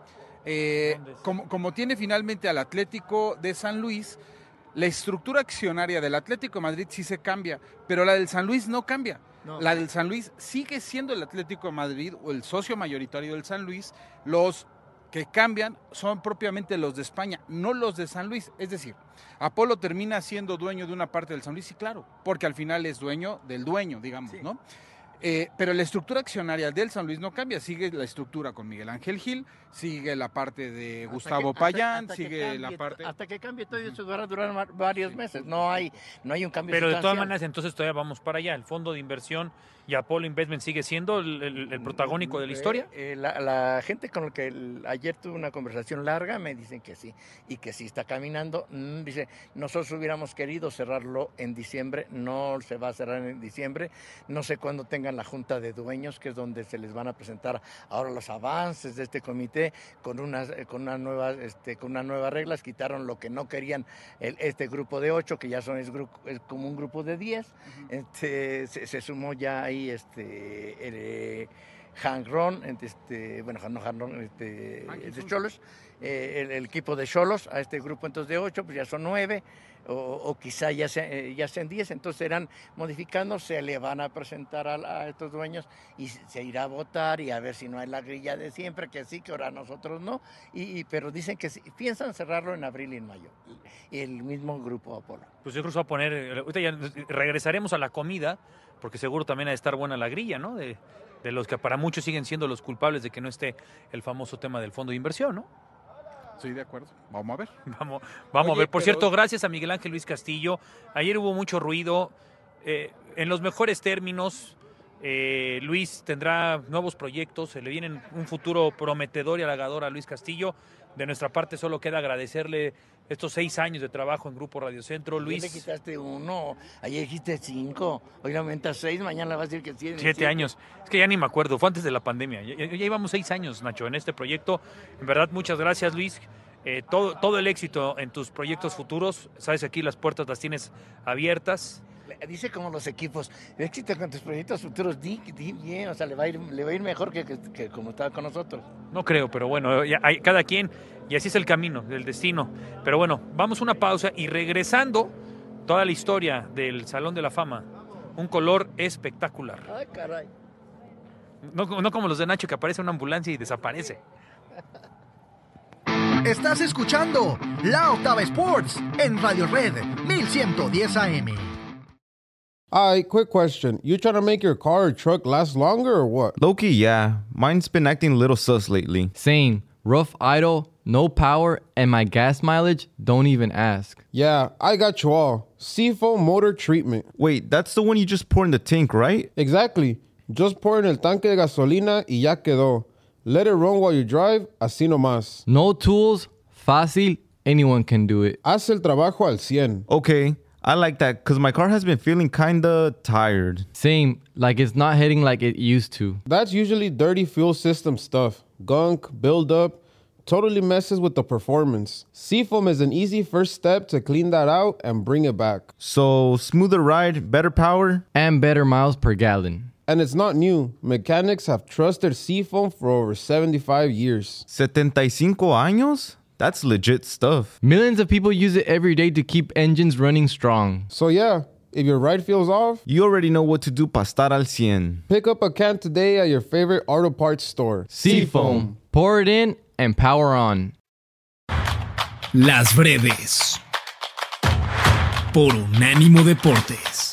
Eh, como, como tiene finalmente al Atlético de San Luis, la estructura accionaria del Atlético de Madrid sí se cambia, pero la del San Luis no cambia. No. La del San Luis sigue siendo el Atlético de Madrid o el socio mayoritario del San Luis. Los que cambian son propiamente los de España, no los de San Luis. Es decir, Apolo termina siendo dueño de una parte del San Luis, sí, claro, porque al final es dueño del dueño, digamos, sí. ¿no? Eh, pero la estructura accionaria del San Luis no cambia, sigue la estructura con Miguel Ángel Gil, sigue la parte de hasta Gustavo que, Payán, hasta, hasta sigue cambie, la parte... Hasta que cambie todo eso va a durar varios sí. meses, no hay, no hay un cambio Pero de todas maneras, entonces todavía vamos para allá, el fondo de inversión y Apollo Investment sigue siendo el, el, el protagónico de la historia. Eh, eh, la, la gente con la que el, ayer tuve una conversación larga me dicen que sí, y que sí está caminando. Mm, dice, nosotros hubiéramos querido cerrarlo en diciembre, no se va a cerrar en diciembre, no sé cuándo tengan la junta de dueños, que es donde se les van a presentar ahora los avances de este comité con unas, con una nueva, este, con unas nuevas reglas. Quitaron lo que no querían el, este grupo de ocho, que ya son es, grupo, es como un grupo de diez. Uh-huh. este, se, se sumó ya ahí este, el, Hank Ron, este, bueno, no Hank Ron, este, de Xolos, eh, el, el equipo de Xolos, a este grupo entonces de ocho, pues ya son nueve, o, o quizá ya, se, eh, ya sean diez, entonces serán modificando, se le van a presentar a, a estos dueños y se irá a votar y a ver si no hay la grilla de siempre, que sí, que ahora nosotros no, y, y, pero dicen que sí, piensan cerrarlo en abril y en mayo, y el mismo grupo Apolo. Pues yo creo que se va a poner, ahorita ya regresaremos a la comida, porque seguro también ha de estar buena la grilla, ¿no? De, de los que para muchos siguen siendo los culpables de que no esté el famoso tema del fondo de inversión, ¿no? Sí, de acuerdo. Vamos a ver. Vamos, vamos Oye, a ver. Por pero... cierto, gracias a Miguel Ángel Luis Castillo. Ayer hubo mucho ruido. Eh, en los mejores términos, eh, Luis tendrá nuevos proyectos. Se le viene un futuro prometedor y halagador a Luis Castillo. De nuestra parte, solo queda agradecerle estos seis años de trabajo en Grupo Radio Centro. Luis. Ayer le quitaste uno, ayer dijiste cinco, hoy aumentas seis, mañana vas a decir que siete. Siete años. Es que ya ni me acuerdo, fue antes de la pandemia. Ya, ya íbamos seis años, Nacho, en este proyecto. En verdad, muchas gracias, Luis. Eh, todo, todo el éxito en tus proyectos futuros. Sabes que aquí las puertas las tienes abiertas. Dice como los equipos, éxito con tus proyectos futuros, di, di bien, o sea, le va a ir, le va a ir mejor que, que, que como estaba con nosotros. No creo, pero bueno, ya hay, cada quien, y así es el camino, el destino. Pero bueno, vamos a una pausa y regresando, toda la historia del Salón de la Fama, un color espectacular. Ay, caray. No, no como los de Nacho, que aparece una ambulancia y desaparece. Estás escuchando La Octava Sports en Radio Red mil ciento diez A M. Alright, quick question. You trying to make your car or truck last longer or what? Low-key, yeah. Mine's been acting a little sus lately. Same. Rough idle, no power, and my gas mileage, don't even ask. Yeah, I got you all. Seafoam Motor Treatment. Wait, that's the one you just pour in the tank, right? Exactly. Just pour in el tanque de gasolina y ya quedó. Let it run while you drive, así nomás. No tools, fácil, anyone can do it. Haz el trabajo al cien. Okay. I like that because my car has been feeling kinda tired. Same, like it's not hitting like it used to. That's usually dirty fuel system stuff. Gunk, buildup, totally messes with the performance. Seafoam is an easy first step to clean that out and bring it back. So, smoother ride, better power? And better miles per gallon. And it's not new. Mechanics have trusted Seafoam for over seventy-five years. setenta y cinco años? That's legit stuff. Millions of people use it every day to keep engines running strong. So yeah, if your ride feels off, you already know what to do para estar al cien. Pick up a can today at your favorite auto parts store. Seafoam. Pour it in and power on. Las breves. Por Unánimo Deportes.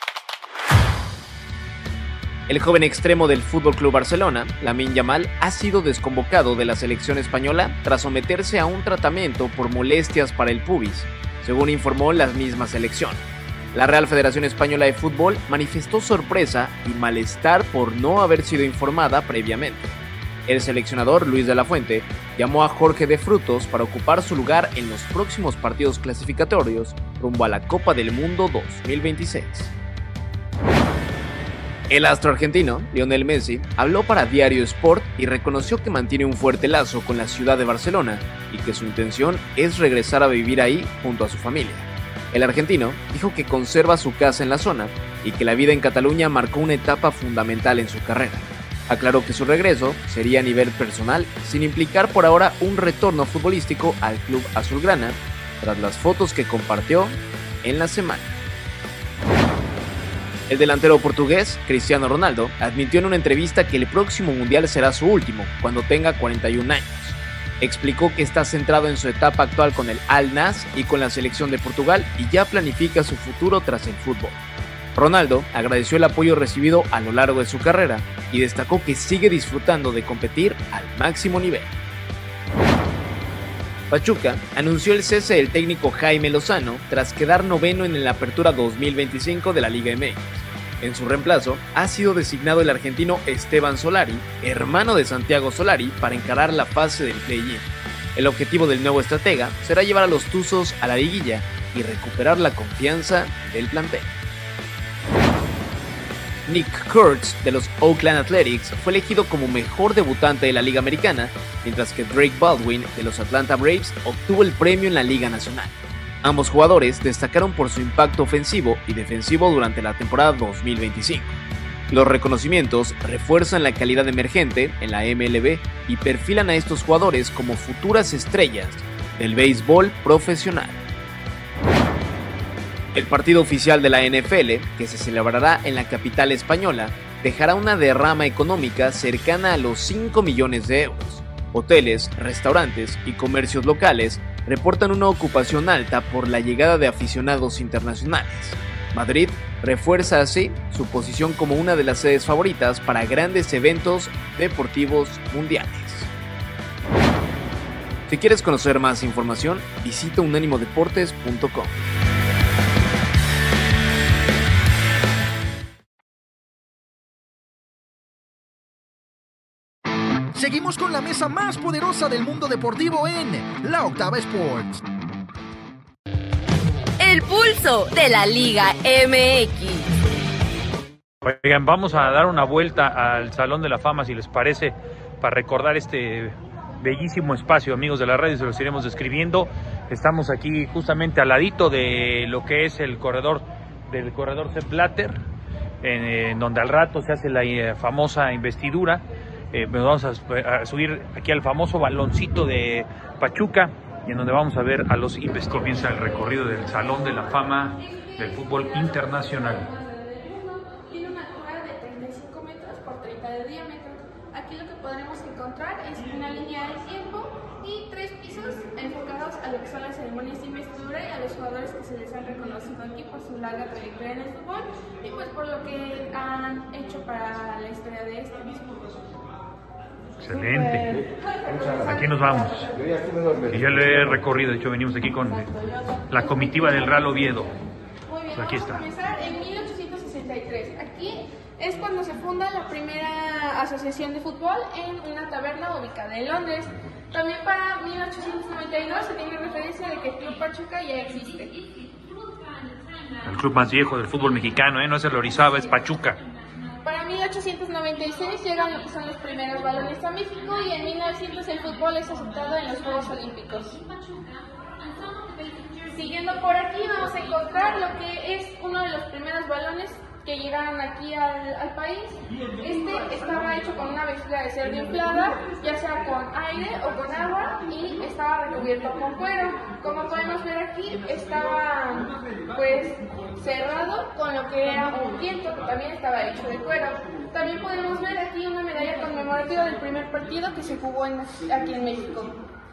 El joven extremo del F C Barcelona, Lamine Yamal, ha sido desconvocado de la selección española tras someterse a un tratamiento por molestias para el pubis, según informó la misma selección. La Real Federación Española de Fútbol manifestó sorpresa y malestar por no haber sido informada previamente. El seleccionador Luis de la Fuente llamó a Jorge de Frutos para ocupar su lugar en los próximos partidos clasificatorios rumbo a la Copa del Mundo dos mil veintiséis. El astro argentino, Lionel Messi, habló para Diario Sport y reconoció que mantiene un fuerte lazo con la ciudad de Barcelona y que su intención es regresar a vivir ahí junto a su familia. El argentino dijo que conserva su casa en la zona y que la vida en Cataluña marcó una etapa fundamental en su carrera. Aclaró que su regreso sería a nivel personal, sin implicar por ahora un retorno futbolístico al club azulgrana, tras las fotos que compartió en la semana. El delantero portugués, Cristiano Ronaldo, admitió en una entrevista que el próximo mundial será su último, cuando tenga cuarenta y un años. Explicó que está centrado en su etapa actual con el Al-Nassr y con la selección de Portugal y ya planifica su futuro tras el fútbol. Ronaldo agradeció el apoyo recibido a lo largo de su carrera y destacó que sigue disfrutando de competir al máximo nivel. Pachuca anunció el cese del técnico Jaime Lozano tras quedar noveno en la Apertura dos mil veinticinco de la Liga M X. En su reemplazo ha sido designado el argentino Esteban Solari, hermano de Santiago Solari, para encarar la fase del play-in. El objetivo del nuevo estratega será llevar a los Tuzos a la liguilla y recuperar la confianza del plantel. Nick Kurtz de los Oakland Athletics fue elegido como mejor debutante de la Liga Americana, mientras que Drake Baldwin de los Atlanta Braves obtuvo el premio en la Liga Nacional. Ambos jugadores destacaron por su impacto ofensivo y defensivo durante la temporada dos mil veinticinco. Los reconocimientos refuerzan la calidad emergente en la M L B y perfilan a estos jugadores como futuras estrellas del béisbol profesional. El partido oficial de la N F L, que se celebrará en la capital española, dejará una derrama económica cercana a los cinco millones de euros. Hoteles, restaurantes y comercios locales reportan una ocupación alta por la llegada de aficionados internacionales. Madrid refuerza así su posición como una de las sedes favoritas para grandes eventos deportivos mundiales. Si quieres conocer más información, visita unánimo deportes punto com. Seguimos con la mesa más poderosa del mundo deportivo en La Octava Sports. El pulso de la Liga M X. Oigan, vamos a dar una vuelta al Salón de la Fama, si les parece, para recordar este bellísimo espacio, amigos de la radio, se los iremos describiendo. Estamos aquí justamente al ladito de lo que es el corredor del corredor Sepp Blatter, en, en donde al rato se hace la eh, famosa investidura. Eh, nos vamos a, a subir aquí al famoso baloncito de Pachuca, y en donde vamos a ver a los investigadores. Comienza el recorrido del Salón de la Fama del fútbol internacional. Tiene una altura de treinta y cinco metros por treinta de diámetro. Aquí lo que podremos encontrar es una línea del tiempo y tres pisos enfocados a lo que son las ceremonias de investidura y a los jugadores que se les han reconocido aquí por su larga trayectoria en el fútbol y pues por lo que han hecho para la historia de este mismo. Excelente. Aquí nos vamos. Y ya lo he recorrido, de hecho venimos aquí con la comitiva del Real Oviedo. Muy bien, Aquí está. Vamos a comenzar en mil ochocientos sesenta y tres. Aquí es cuando se funda la primera asociación de fútbol en una taberna ubicada en Londres. También para mil ochocientos noventa y dos se tiene referencia de que el Club Pachuca ya existe. El club más viejo del fútbol mexicano, ¿eh? No es el Orizaba, es Pachuca. Para mil ochocientos noventa y seis llegan lo que son los primeros balones a México y en mil novecientos el fútbol es aceptado en los Juegos Olímpicos. Siguiendo por aquí vamos a encontrar lo que es uno de los primeros balones que llegaron aquí al, al país. Este estaba hecho con una vejiga de cerdo inflada, ya sea con aire o con agua, y estaba recubierto con cuero. Como podemos ver aquí, estaba pues cerrado con lo que era un viento, que también estaba hecho de cuero. También podemos ver aquí una medalla conmemorativa del primer partido que se jugó en, aquí en México.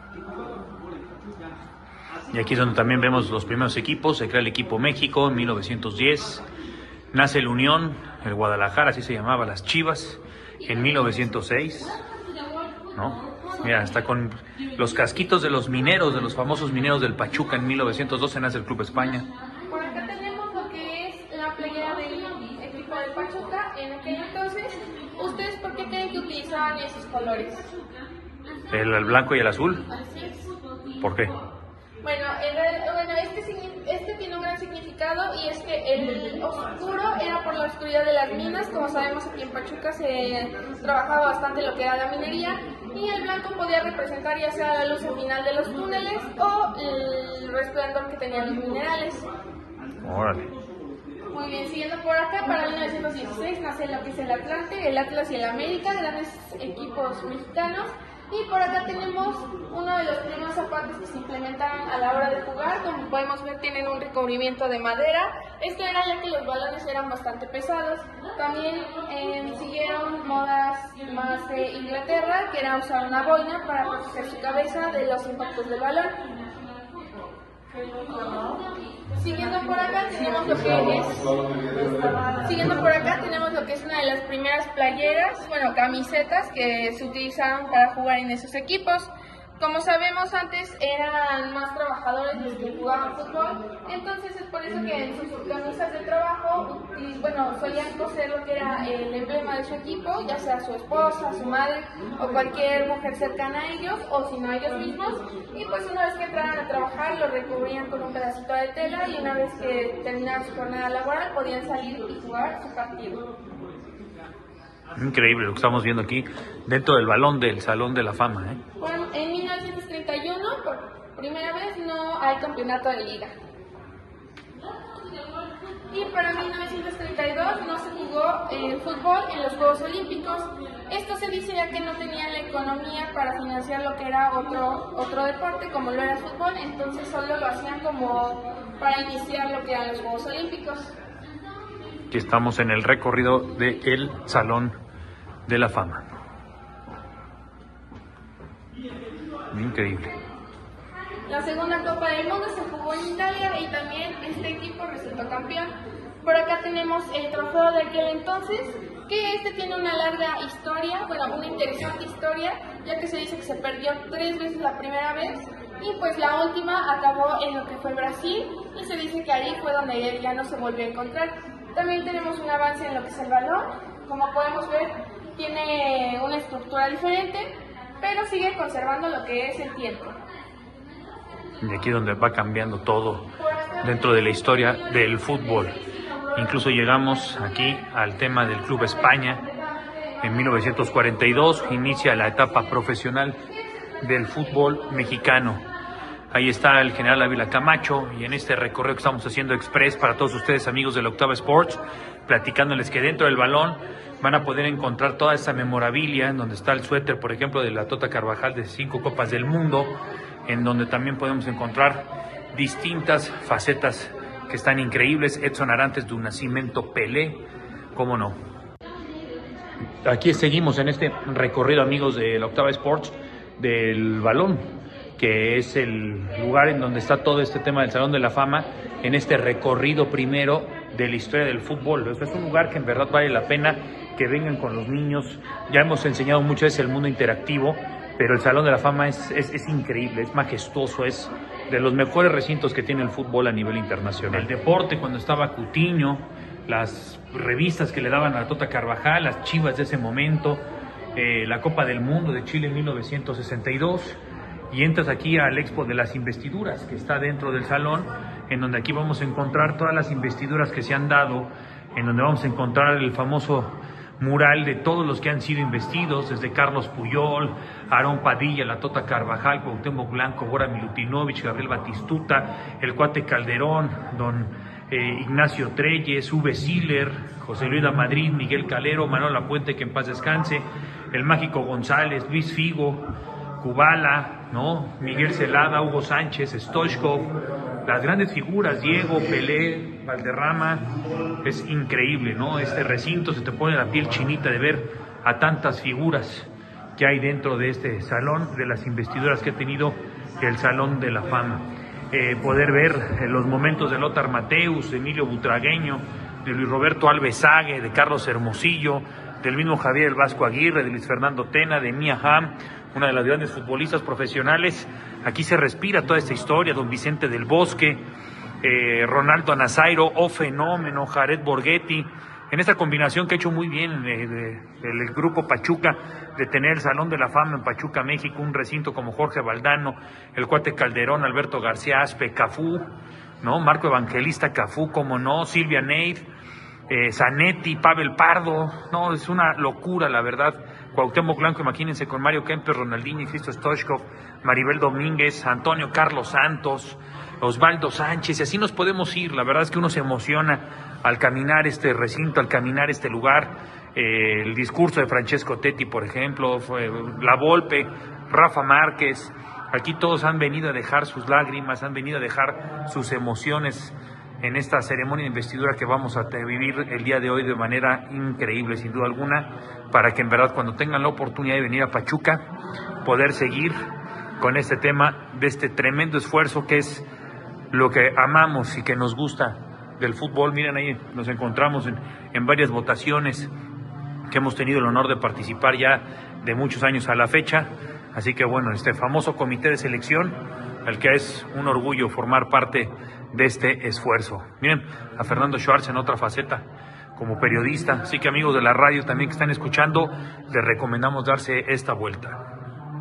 Y aquí es donde también vemos los primeros equipos. Se crea el equipo México en mil novecientos diez. Nace el Unión, el Guadalajara, así se llamaba, las Chivas, en mil novecientos seis. ¿No? Mira, está con los casquitos de los mineros, de los famosos mineros del Pachuca. En mil novecientos doce nace el Club España. Por acá tenemos lo que es la playera del equipo del Pachuca. En aquel entonces, ¿ustedes por qué creen que utilizaban esos colores? El, el blanco y el azul. Así es. ¿Por qué? Bueno, el, bueno este, este tiene un gran significado, y es que el oscuro era por la oscuridad de las minas. Como sabemos, aquí en Pachuca se trabajaba bastante lo que era la minería, y el blanco podía representar ya sea la luz al final de los túneles o el resplandor que tenían los minerales. Órale. Muy bien, siguiendo por acá, para mil novecientos dieciséis nace lo que es el Atlante, el Atlas y el América, grandes equipos mexicanos. Y por acá tenemos uno de los primeros zapatos que se implementaron a la hora de jugar. Como podemos ver, tienen un recubrimiento de madera. Esto era ya que los balones eran bastante pesados. También eh, siguieron modas más de Inglaterra, que era usar una boina para proteger su cabeza de los impactos del balón. Siguiendo por acá tenemos lo que es Siguiendo por acá tenemos lo que es una de las primeras playeras, bueno, camisetas que se utilizaron para jugar en esos equipos. Como sabemos, antes eran más trabajadores los que jugaban fútbol, entonces es por eso que en sus camisas de trabajo, y, bueno, solían coser lo que era el emblema de su equipo, ya sea su esposa, su madre o cualquier mujer cercana a ellos, o si no ellos mismos, y pues una vez que entraran a trabajar lo recubrían con un pedacito de tela, y una vez que terminaran su jornada laboral podían salir y jugar su partido. Increíble lo que estamos viendo aquí dentro del balón del Salón de la Fama, ¿eh? Bueno, en mil novecientos treinta y uno, por primera vez, no hay campeonato de liga. Y para mil novecientos treinta y dos no se jugó el fútbol en los Juegos Olímpicos. Esto se dice ya que no tenían la economía para financiar lo que era otro, otro deporte como lo era el fútbol, entonces solo lo hacían como para iniciar lo que eran los Juegos Olímpicos. Aquí estamos en el recorrido del Salón de la Fama. Increíble. La segunda Copa del Mundo se jugó en Italia y también este equipo resultó campeón. Por acá tenemos el trofeo de aquel entonces, que este tiene una larga historia, bueno, una interesante historia, ya que se dice que se perdió tres veces la primera vez y pues la última acabó en lo que fue Brasil y se dice que ahí fue donde ya no se volvió a encontrar. También tenemos un avance en lo que es el balón, como podemos ver tiene una estructura diferente, pero sigue conservando lo que es el tiempo. Y aquí donde va cambiando todo dentro de la historia del fútbol. Incluso llegamos aquí al tema del Club España. En mil novecientos cuarenta y dos inicia la etapa profesional del fútbol mexicano. Ahí está el general Ávila Camacho y en este recorrido que estamos haciendo express para todos ustedes, amigos de la Octava Sports, platicándoles que dentro del balón van a poder encontrar toda esta memorabilia, en donde está el suéter, por ejemplo, de la Tota Carvajal de cinco Copas del Mundo, en donde también podemos encontrar distintas facetas que están increíbles. Edson Arantes de un Nacimiento, Pelé, cómo no. Aquí seguimos en este recorrido, amigos de la Octava Sports, del balón, que es el lugar en donde está todo este tema del Salón de la Fama, en este recorrido primero de la historia del fútbol. Esto es un lugar que en verdad vale la pena que vengan con los niños. Ya hemos enseñado mucho veces el mundo interactivo, pero el Salón de la Fama es, es, es increíble, es majestuoso, es de los mejores recintos que tiene el fútbol a nivel internacional. El deporte, cuando estaba Coutinho, las revistas que le daban a la Tota Carvajal, las Chivas de ese momento, eh, la Copa del Mundo de Chile en mil novecientos sesenta y dos, y entras aquí al Expo de las Investiduras, que está dentro del salón, en donde aquí vamos a encontrar todas las investiduras que se han dado, en donde vamos a encontrar el famoso mural de todos los que han sido investidos, desde Carlos Puyol, Aarón Padilla, la Tota Carvajal, Cuauhtémoc Blanco, Bora Milutinovich, Gabriel Batistuta, el Cuate Calderón, don eh, Ignacio Treyes, Uwe Siller, José Luis da Madrid, Miguel Calero, Manuel Lapuente, que en paz descanse, el Mágico González, Luis Figo, Kubala, ¿no? Miguel Celada, Hugo Sánchez, Stoichkov, las grandes figuras, Diego, Pelé, Valderrama. Es increíble, ¿no? Este recinto, se te pone la piel chinita de ver a tantas figuras que hay dentro de este salón, de las investiduras que ha tenido el Salón de la Fama. Eh, poder ver eh, los momentos de Lothar Mateus, de Emilio Butragueño, de Luis Roberto Alves Sague, de Carlos Hermosillo, del mismo Javier El Vasco Aguirre, de Luis Fernando Tena, de Mia Hamm, una de las grandes futbolistas profesionales. Aquí se respira toda esta historia, don Vicente del Bosque, eh, Ronaldo Nazairo, O Fenómeno, Jared Borghetti, en esta combinación que ha hecho muy bien eh, de, el, el grupo Pachuca, de tener el Salón de la Fama en Pachuca, México, un recinto como Jorge Valdano, el Cuate Calderón, Alberto García Aspe, Cafú, ¿no? Marco Evangelista Cafú, como no, Silvia Neid, eh, Zanetti, Pavel Pardo, no, es una locura, la verdad. Cuauhtémoc Blanco, imagínense, con Mario Kempes, Ronaldinho, Cristo Stoichkov, Maribel Domínguez, Antonio Carlos Santos, Osvaldo Sánchez, y así nos podemos ir. La verdad es que uno se emociona al caminar este recinto, al caminar este lugar. Eh, el discurso de Francesco Tetti, por ejemplo, fue La Volpe, Rafa Márquez. Aquí todos han venido a dejar sus lágrimas, han venido a dejar sus emociones en esta ceremonia de investidura que vamos a vivir el día de hoy de manera increíble, sin duda alguna, para que en verdad cuando tengan la oportunidad de venir a Pachuca, poder seguir con este tema de este tremendo esfuerzo que es lo que amamos y que nos gusta del fútbol. Miren, ahí nos encontramos en, en varias votaciones que hemos tenido el honor de participar ya de muchos años a la fecha. Así que bueno, este famoso comité de selección, al que es un orgullo formar parte de este esfuerzo. Miren, a Fernando Schwartz en otra faceta como periodista. Así que amigos de la radio también que están escuchando, les recomendamos darse esta vuelta.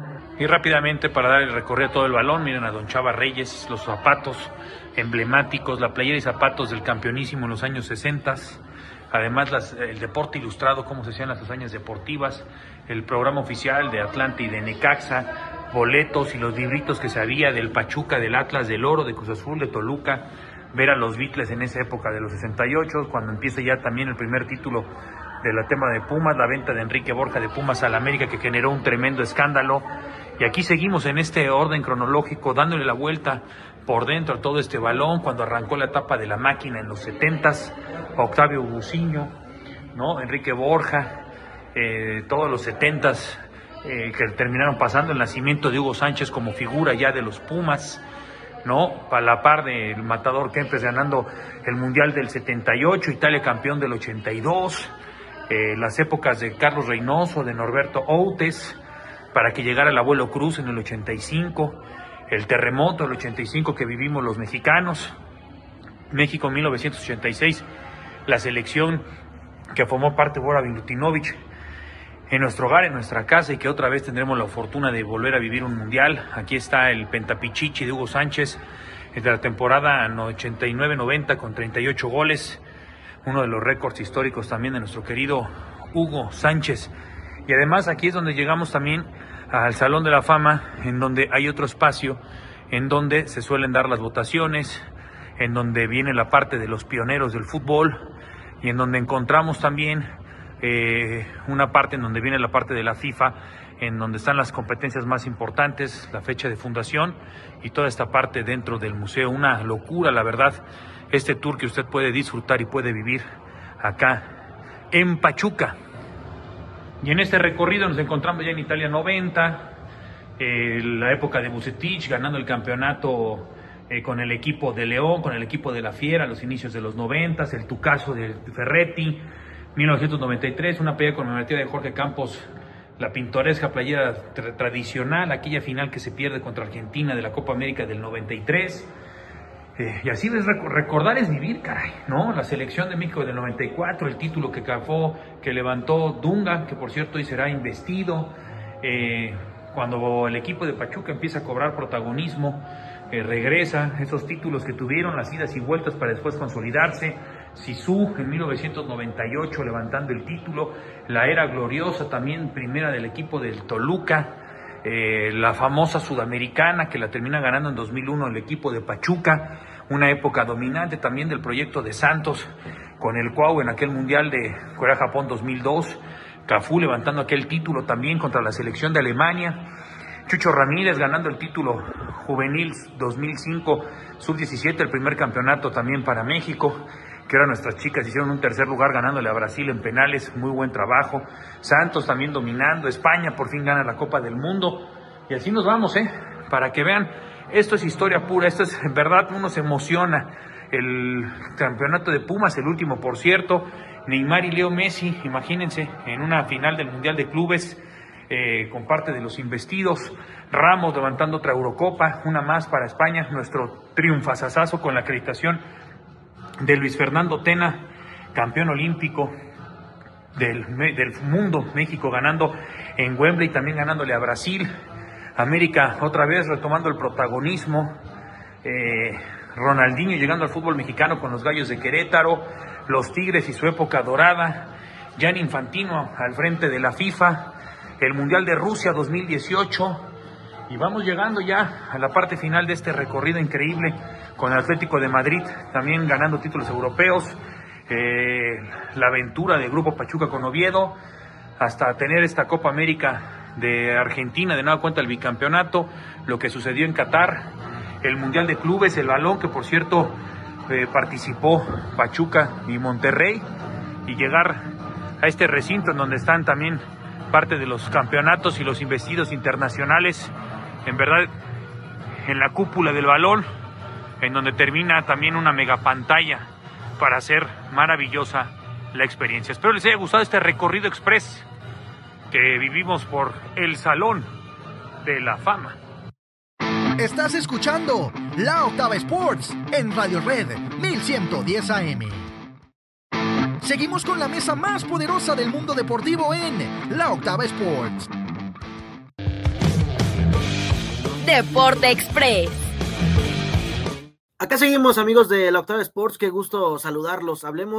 Y rápidamente, para dar el recorrido a todo el balón, miren a don Chava Reyes, los zapatos emblemáticos, la playera y zapatos del campeonísimo en los años sesenta. Además, las, el deporte ilustrado, cómo se hacían las hazañas deportivas, el programa oficial de Atlante y de Necaxa, boletos y los libritos que se había del Pachuca, del Atlas, del Oro, de Cruz Azul, de Toluca, ver a los Beatles en esa época de los sesenta y ocho, cuando empieza ya también el primer título de la tema de Pumas, la venta de Enrique Borja de Pumas al América, que generó un tremendo escándalo. Y aquí seguimos en este orden cronológico, dándole la vuelta por dentro a todo este balón, cuando arrancó la etapa de la máquina en los setentas, Octavio Buciño, ¿no? Enrique Borja, eh, todos los setentas eh, que terminaron pasando, el nacimiento de Hugo Sánchez como figura ya de los Pumas, ¿no? A la par del matador Kempes ganando el Mundial del setenta y ocho, Italia campeón del ochenta y dos, eh, las épocas de Carlos Reynoso, de Norberto Outes, para que llegara el abuelo Cruz en el ochenta y cinco, el terremoto del ochenta y cinco que vivimos los mexicanos, México en mil novecientos ochenta y seis, la selección que formó parte Bora Milutinovic en nuestro hogar, en nuestra casa, y que otra vez tendremos la fortuna de volver a vivir un mundial. Aquí está el Pentapichichi de Hugo Sánchez de la temporada ochenta y nueve noventa con treinta y ocho goles, uno de los récords históricos también de nuestro querido Hugo Sánchez. Y además aquí es donde llegamos también al Salón de la Fama, en donde hay otro espacio, en donde se suelen dar las votaciones, en donde viene la parte de los pioneros del fútbol, y en donde encontramos también eh, una parte en donde viene la parte de la FIFA, en donde están las competencias más importantes, la fecha de fundación y toda esta parte dentro del museo. Una locura, la verdad, este tour que usted puede disfrutar y puede vivir acá en Pachuca. Y en este recorrido nos encontramos ya en Italia noventa, eh, la época de Vucetich ganando el campeonato eh, con el equipo de León, con el equipo de la Fiera a los inicios de los noventas, el Tucaso de Ferretti, mil novecientos noventa y tres, una pelea conmemorativa de Jorge Campos, la pintoresca playera tra- tradicional, aquella final que se pierde contra Argentina de la Copa América del noventa y tres. Eh, y así es, rec- recordar es vivir, caray, ¿no? La selección de México del noventa y cuatro, el título que cafó, que levantó Dunga, que por cierto hoy será investido, eh, cuando el equipo de Pachuca empieza a cobrar protagonismo, eh, regresa, esos títulos que tuvieron, las idas y vueltas para después consolidarse, Zizou en mil novecientos noventa y ocho levantando el título, la era gloriosa también primera del equipo del Toluca, Eh, la famosa Sudamericana que la termina ganando en dos mil uno el equipo de Pachuca, una época dominante también del proyecto de Santos con el Cuau en aquel Mundial de Corea-Japón dos mil dos, Cafú levantando aquel título también contra la selección de Alemania, Chucho Ramírez ganando el título juvenil dos mil cinco, sub diecisiete, el primer campeonato también para México, que ahora nuestras chicas hicieron un tercer lugar ganándole a Brasil en penales, muy buen trabajo. Santos también dominando, España por fin gana la Copa del Mundo, y así nos vamos, ¿eh? Para que vean, esto es historia pura, esto es, en verdad, uno se emociona. El campeonato de Pumas, el último por cierto, Neymar y Leo Messi, imagínense, en una final del Mundial de Clubes, eh, con parte de los investidos, Ramos levantando otra Eurocopa, una más para España, nuestro triunfazazazo con la acreditación de Luis Fernando Tena, campeón olímpico del, del mundo, México ganando en Wembley, también ganándole a Brasil, América otra vez retomando el protagonismo, eh, Ronaldinho llegando al fútbol mexicano con los Gallos de Querétaro, los Tigres y su época dorada, Gianni Infantino al frente de la FIFA, el Mundial de Rusia dos mil dieciocho, y vamos llegando ya a la parte final de este recorrido increíble con el Atlético de Madrid también ganando títulos europeos, eh, la aventura del Grupo Pachuca con Oviedo, hasta tener esta Copa América de Argentina, de nueva cuenta el bicampeonato, lo que sucedió en Qatar, el Mundial de Clubes, el balón que por cierto eh, participó Pachuca y Monterrey, y llegar a este recinto en donde están también parte de los campeonatos y los investidos internacionales, en verdad en la cúpula del balón, en donde termina también una mega pantalla para hacer maravillosa la experiencia. Espero les haya gustado este recorrido express que vivimos por el Salón de la Fama. Estás escuchando La Octava Sports en Radio Red mil ciento diez A M. Seguimos con la mesa más poderosa del mundo deportivo en La Octava Sports. Deporte Express. Acá seguimos, amigos de La Octava Sports, qué gusto saludarlos. Hablemos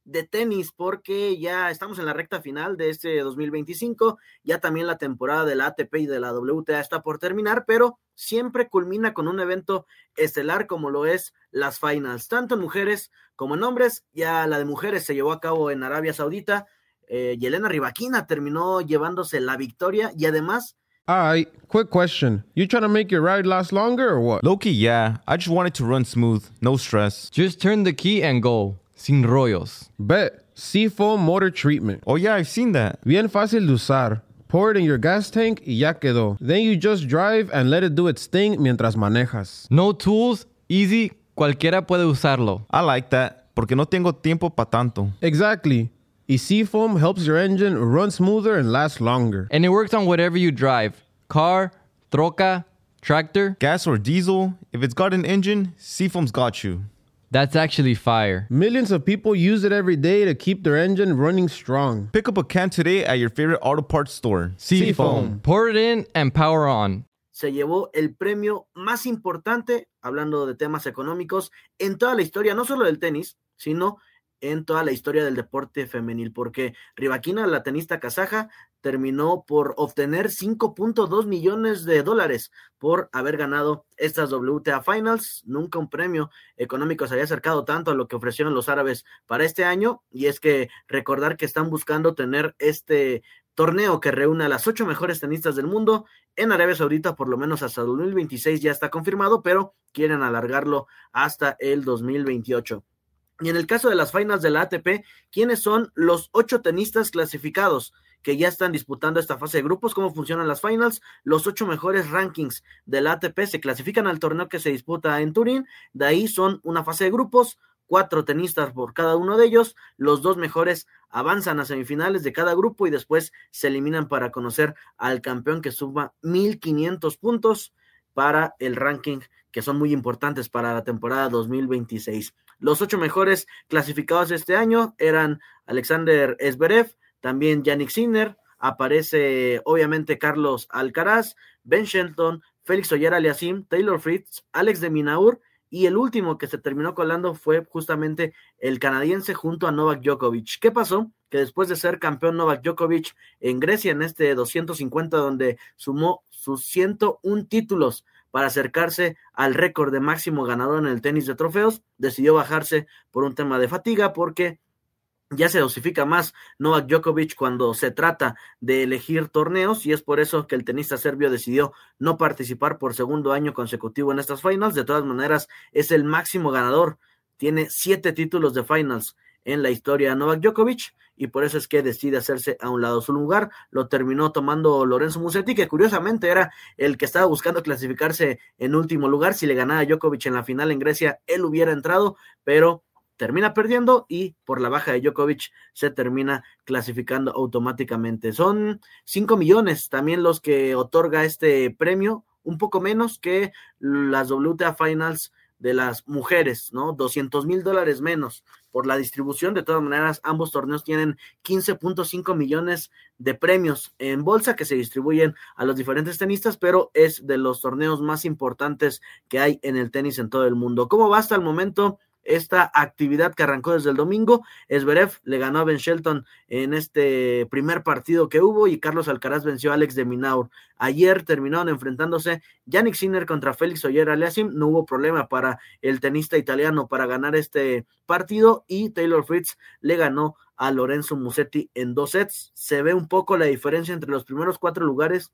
de tenis, porque ya estamos en la recta final de este dos mil veinticinco, ya también la temporada de la A T P y de la W T A está por terminar, pero siempre culmina con un evento estelar como lo es las finals, tanto en mujeres como en hombres. Ya la de mujeres se llevó a cabo en Arabia Saudita, eh, Yelena Rybakina terminó llevándose la victoria y además... Alright, quick question. You trying to make your ride last longer or what? Low-key, yeah. I just want it to run smooth. No stress. Just turn the key and go. Sin rollos. Bet. Seafoam Motor Treatment. Oh yeah, I've seen that. Bien fácil de usar. Pour it in your gas tank y ya quedó. Then you just drive and let it do its thing mientras manejas. No tools, easy, cualquiera puede usarlo. I like that, porque no tengo tiempo pa' tanto. Exactly. Y Seafoam helps your engine run smoother and last longer. And it works on whatever you drive. Car, troca, tractor. Gas or diesel, if it's got an engine, Seafoam's got you. That's actually fire. Millions of people use it every day to keep their engine running strong. Pick up a can today at your favorite auto parts store. Seafoam. Pour it in and power on. Se llevó el premio más importante, hablando de temas económicos, en toda la historia, no solo del tenis, sino en toda la historia del deporte femenil, porque Rybakina, la tenista kazaja, terminó por obtener cinco punto dos millones de dólares por haber ganado estas W T A Finals. Nunca un premio económico se había acercado tanto a lo que ofrecieron los árabes para este año, y es que recordar que están buscando tener este torneo que reúne a las ocho mejores tenistas del mundo en Arabia Saudita, por lo menos hasta dos mil veintiséis ya está confirmado, pero quieren alargarlo hasta el dos mil veintiocho. Y en el caso de las finals de la A T P, ¿quiénes son los ocho tenistas clasificados que ya están disputando esta fase de grupos? ¿Cómo funcionan las finals? Los ocho mejores rankings de la A T P se clasifican al torneo que se disputa en Turín. De ahí son una fase de grupos, cuatro tenistas por cada uno de ellos. Los dos mejores avanzan a semifinales de cada grupo y después se eliminan para conocer al campeón, que suma mil quinientos puntos para el ranking, que son muy importantes para la temporada dos mil veintiséis. Los ocho mejores clasificados este año eran Alexander Zverev, también Jannik Sinner, aparece obviamente Carlos Alcaraz, Ben Shelton, Félix Auger-Aliassime, Taylor Fritz, Alex de Minaur, y el último que se terminó colando fue justamente el canadiense junto a Novak Djokovic. ¿Qué pasó? Que después de ser campeón Novak Djokovic en Grecia en este doscientos cincuenta, donde sumó sus ciento uno títulos para acercarse al récord de máximo ganador en el tenis de trofeos, decidió bajarse por un tema de fatiga, porque ya se dosifica más Novak Djokovic cuando se trata de elegir torneos, y es por eso que el tenista serbio decidió no participar por segundo año consecutivo en estas finals. De todas maneras, es el máximo ganador, tiene siete títulos de finals en la historia de Novak Djokovic, y por eso es que decide hacerse a un lado. Su lugar lo terminó tomando Lorenzo Musetti, que curiosamente era el que estaba buscando clasificarse en último lugar. Si le ganaba a Djokovic en la final en Grecia, él hubiera entrado, pero termina perdiendo y por la baja de Djokovic se termina clasificando automáticamente. Son cinco millones también los que otorga este premio, un poco menos que las W T A Finals de las mujeres, ¿no? doscientos mil dólares menos por la distribución. De todas maneras, ambos torneos tienen quince punto cinco millones de premios en bolsa que se distribuyen a los diferentes tenistas, pero es de los torneos más importantes que hay en el tenis en todo el mundo. ¿Cómo va hasta el momento esta actividad que arrancó desde el domingo? Zverev le ganó a Ben Shelton en este primer partido que hubo, y Carlos Alcaraz venció a Alex de Minaur. Ayer terminaron enfrentándose Jannik Sinner contra Félix Auger-Aliassime. No hubo problema para el tenista italiano para ganar este partido, y Taylor Fritz le ganó a Lorenzo Musetti en dos sets. Se ve un poco la diferencia entre los primeros cuatro lugares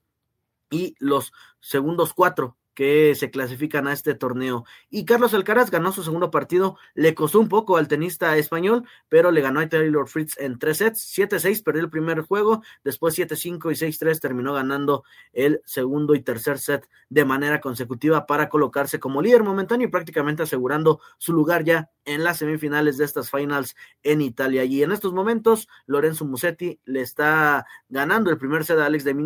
y los segundos cuatro que se clasifican a este torneo. Y Carlos Alcaraz ganó su segundo partido, le costó un poco al tenista español, pero le ganó a Taylor Fritz en tres sets, siete seis, perdió el primer juego, después siete cinco y seis tres terminó ganando el segundo y tercer set de manera consecutiva para colocarse como líder momentáneo y prácticamente asegurando su lugar ya en las semifinales de estas finals en Italia. Y en estos momentos Lorenzo Musetti le está ganando el primer set a Alex de Minaur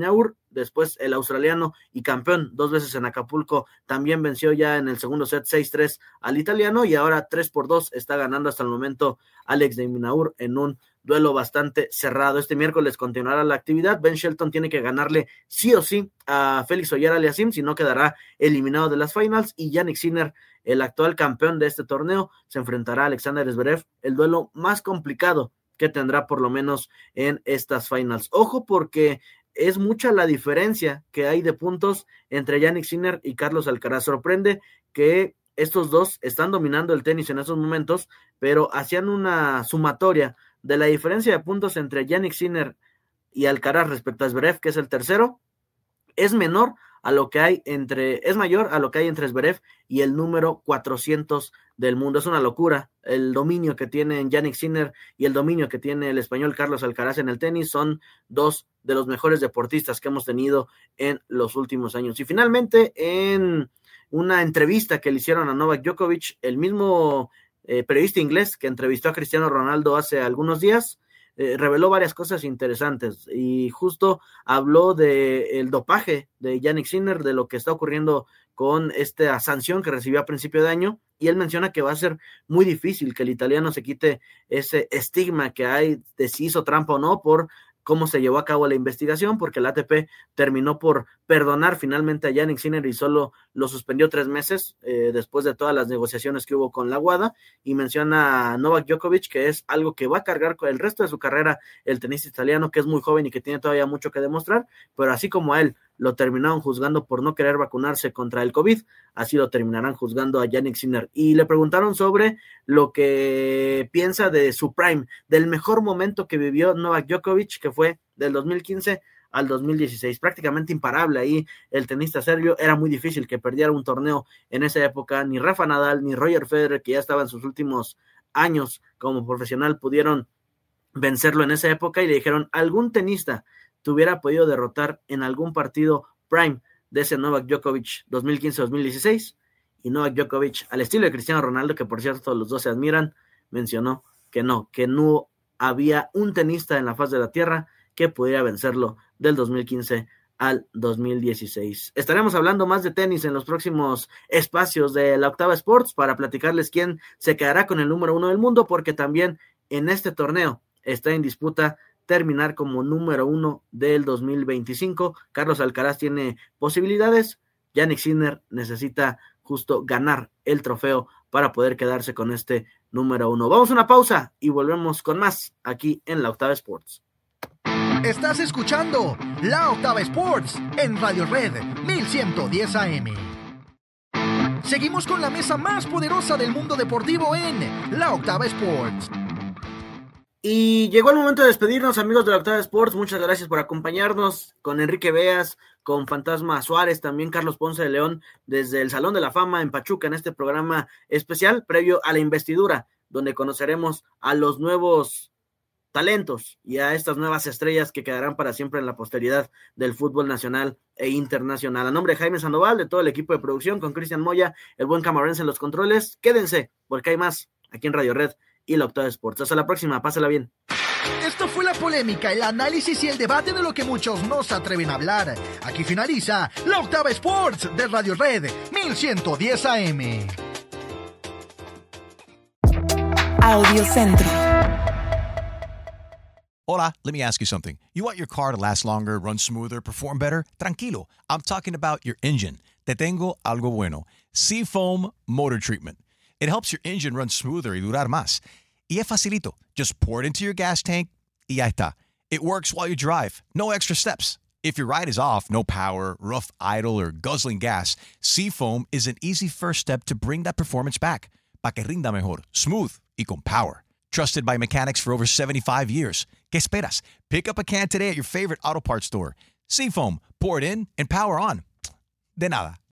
Después el australiano y campeón dos veces en Acapulco también venció ya en el segundo set seis tres al italiano, y ahora tres por dos está ganando hasta el momento Alex de Minaur en un duelo bastante cerrado. Este miércoles continuará la actividad. Ben Shelton tiene que ganarle sí o sí a Félix Auger-Aliassime, si no quedará eliminado de las finals, y Jannik Sinner, el actual campeón de este torneo, se enfrentará a Alexander Zverev, el duelo más complicado que tendrá por lo menos en estas finals. Ojo, porque es mucha la diferencia que hay de puntos entre Jannik Sinner y Carlos Alcaraz. Sorprende que estos dos están dominando el tenis en estos momentos, pero hacían una sumatoria de la diferencia de puntos entre Jannik Sinner y Alcaraz respecto a Zverev, que es el tercero, es menor a lo que hay entre, es mayor a lo que hay entre Zverev y el número cuatrocientos del mundo. Es una locura el dominio que tienen Jannik Sinner y el dominio que tiene el español Carlos Alcaraz en el tenis. Son dos de los mejores deportistas que hemos tenido en los últimos años. Y finalmente, en una entrevista que le hicieron a Novak Djokovic, el mismo eh, periodista inglés que entrevistó a Cristiano Ronaldo hace algunos días, Eh, reveló varias cosas interesantes, y justo habló de el dopaje de Jannik Sinner, de lo que está ocurriendo con esta sanción que recibió a principio de año, y él menciona que va a ser muy difícil que el italiano se quite ese estigma que hay de si hizo trampa o no por cómo se llevó a cabo la investigación, porque el A T P terminó por perdonar finalmente a Jannik Sinner y solo lo suspendió tres meses eh, después de todas las negociaciones que hubo con la WADA. Y menciona a Novak Djokovic que es algo que va a cargar con el resto de su carrera el tenista italiano, que es muy joven y que tiene todavía mucho que demostrar, pero así como a él lo terminaron juzgando por no querer vacunarse contra el COVID, así lo terminarán juzgando a Jannik Sinner. Y le preguntaron sobre lo que piensa de su prime, del mejor momento que vivió Novak Djokovic, que fue del dos mil quince al dos mil dieciséis, prácticamente imparable ahí el tenista serbio. Era muy difícil que perdiera un torneo en esa época. Ni Rafa Nadal ni Roger Federer, que ya estaba en sus últimos años como profesional, pudieron vencerlo en esa época, y le dijeron, algún tenista te hubiera podido derrotar en algún partido prime de ese Novak Djokovic dos mil quince dos mil dieciséis, y Novak Djokovic, al estilo de Cristiano Ronaldo, que por cierto los dos se admiran, mencionó que no, que no había un tenista en la faz de la tierra que pudiera vencerlo del dos mil quince al dos mil dieciséis. Estaremos hablando más de tenis en los próximos espacios de la Octava Sports para platicarles quién se quedará con el número uno del mundo, porque también en este torneo está en disputa terminar como número uno del dos mil veinticinco. Carlos Alcaraz tiene posibilidades, Jannik Sinner necesita justo ganar el trofeo para poder quedarse con este número uno. Vamos a una pausa y volvemos con más aquí en la Octava Sports. Estás escuchando La Octava Sports en Radio Red mil ciento diez A M. Seguimos con la mesa más poderosa del mundo deportivo en La Octava Sports. Y llegó el momento de despedirnos, amigos de la Octava Sports. Muchas gracias por acompañarnos, con Enrique Beas, con Fantasma Suárez, también Carlos Ponce de León desde el Salón de la Fama en Pachuca, en este programa especial previo a la investidura, donde conoceremos a los nuevos talentos y a estas nuevas estrellas que quedarán para siempre en la posteridad del fútbol nacional e internacional. A nombre de Jaime Sandoval, de todo el equipo de producción, con Cristian Moya, el buen camarense en los controles, quédense, porque hay más aquí en Radio Red y la Octava Sports. Hasta la próxima, pásala bien. Esto fue la polémica, el análisis y el debate de lo que muchos no se atreven a hablar. Aquí finaliza la Octava Sports de Radio Red mil ciento diez A M. Audio Centro. Hola, let me ask you something. You want your car to last longer, run smoother, perform better? Tranquilo, I'm talking about your engine. Te tengo algo bueno. Seafoam Motor Treatment. It helps your engine run smoother y durar más. Y es facilito. Just pour it into your gas tank y ya está. It works while you drive. No extra steps. If your ride is off, no power, rough idle, or guzzling gas, Seafoam is an easy first step to bring that performance back. Pa' que rinda mejor, smooth y con power. Trusted by mechanics for over seventy-five years. ¿Qué esperas? Pick up a can today at your favorite auto parts store. Seafoam, pour it in and power on. De nada.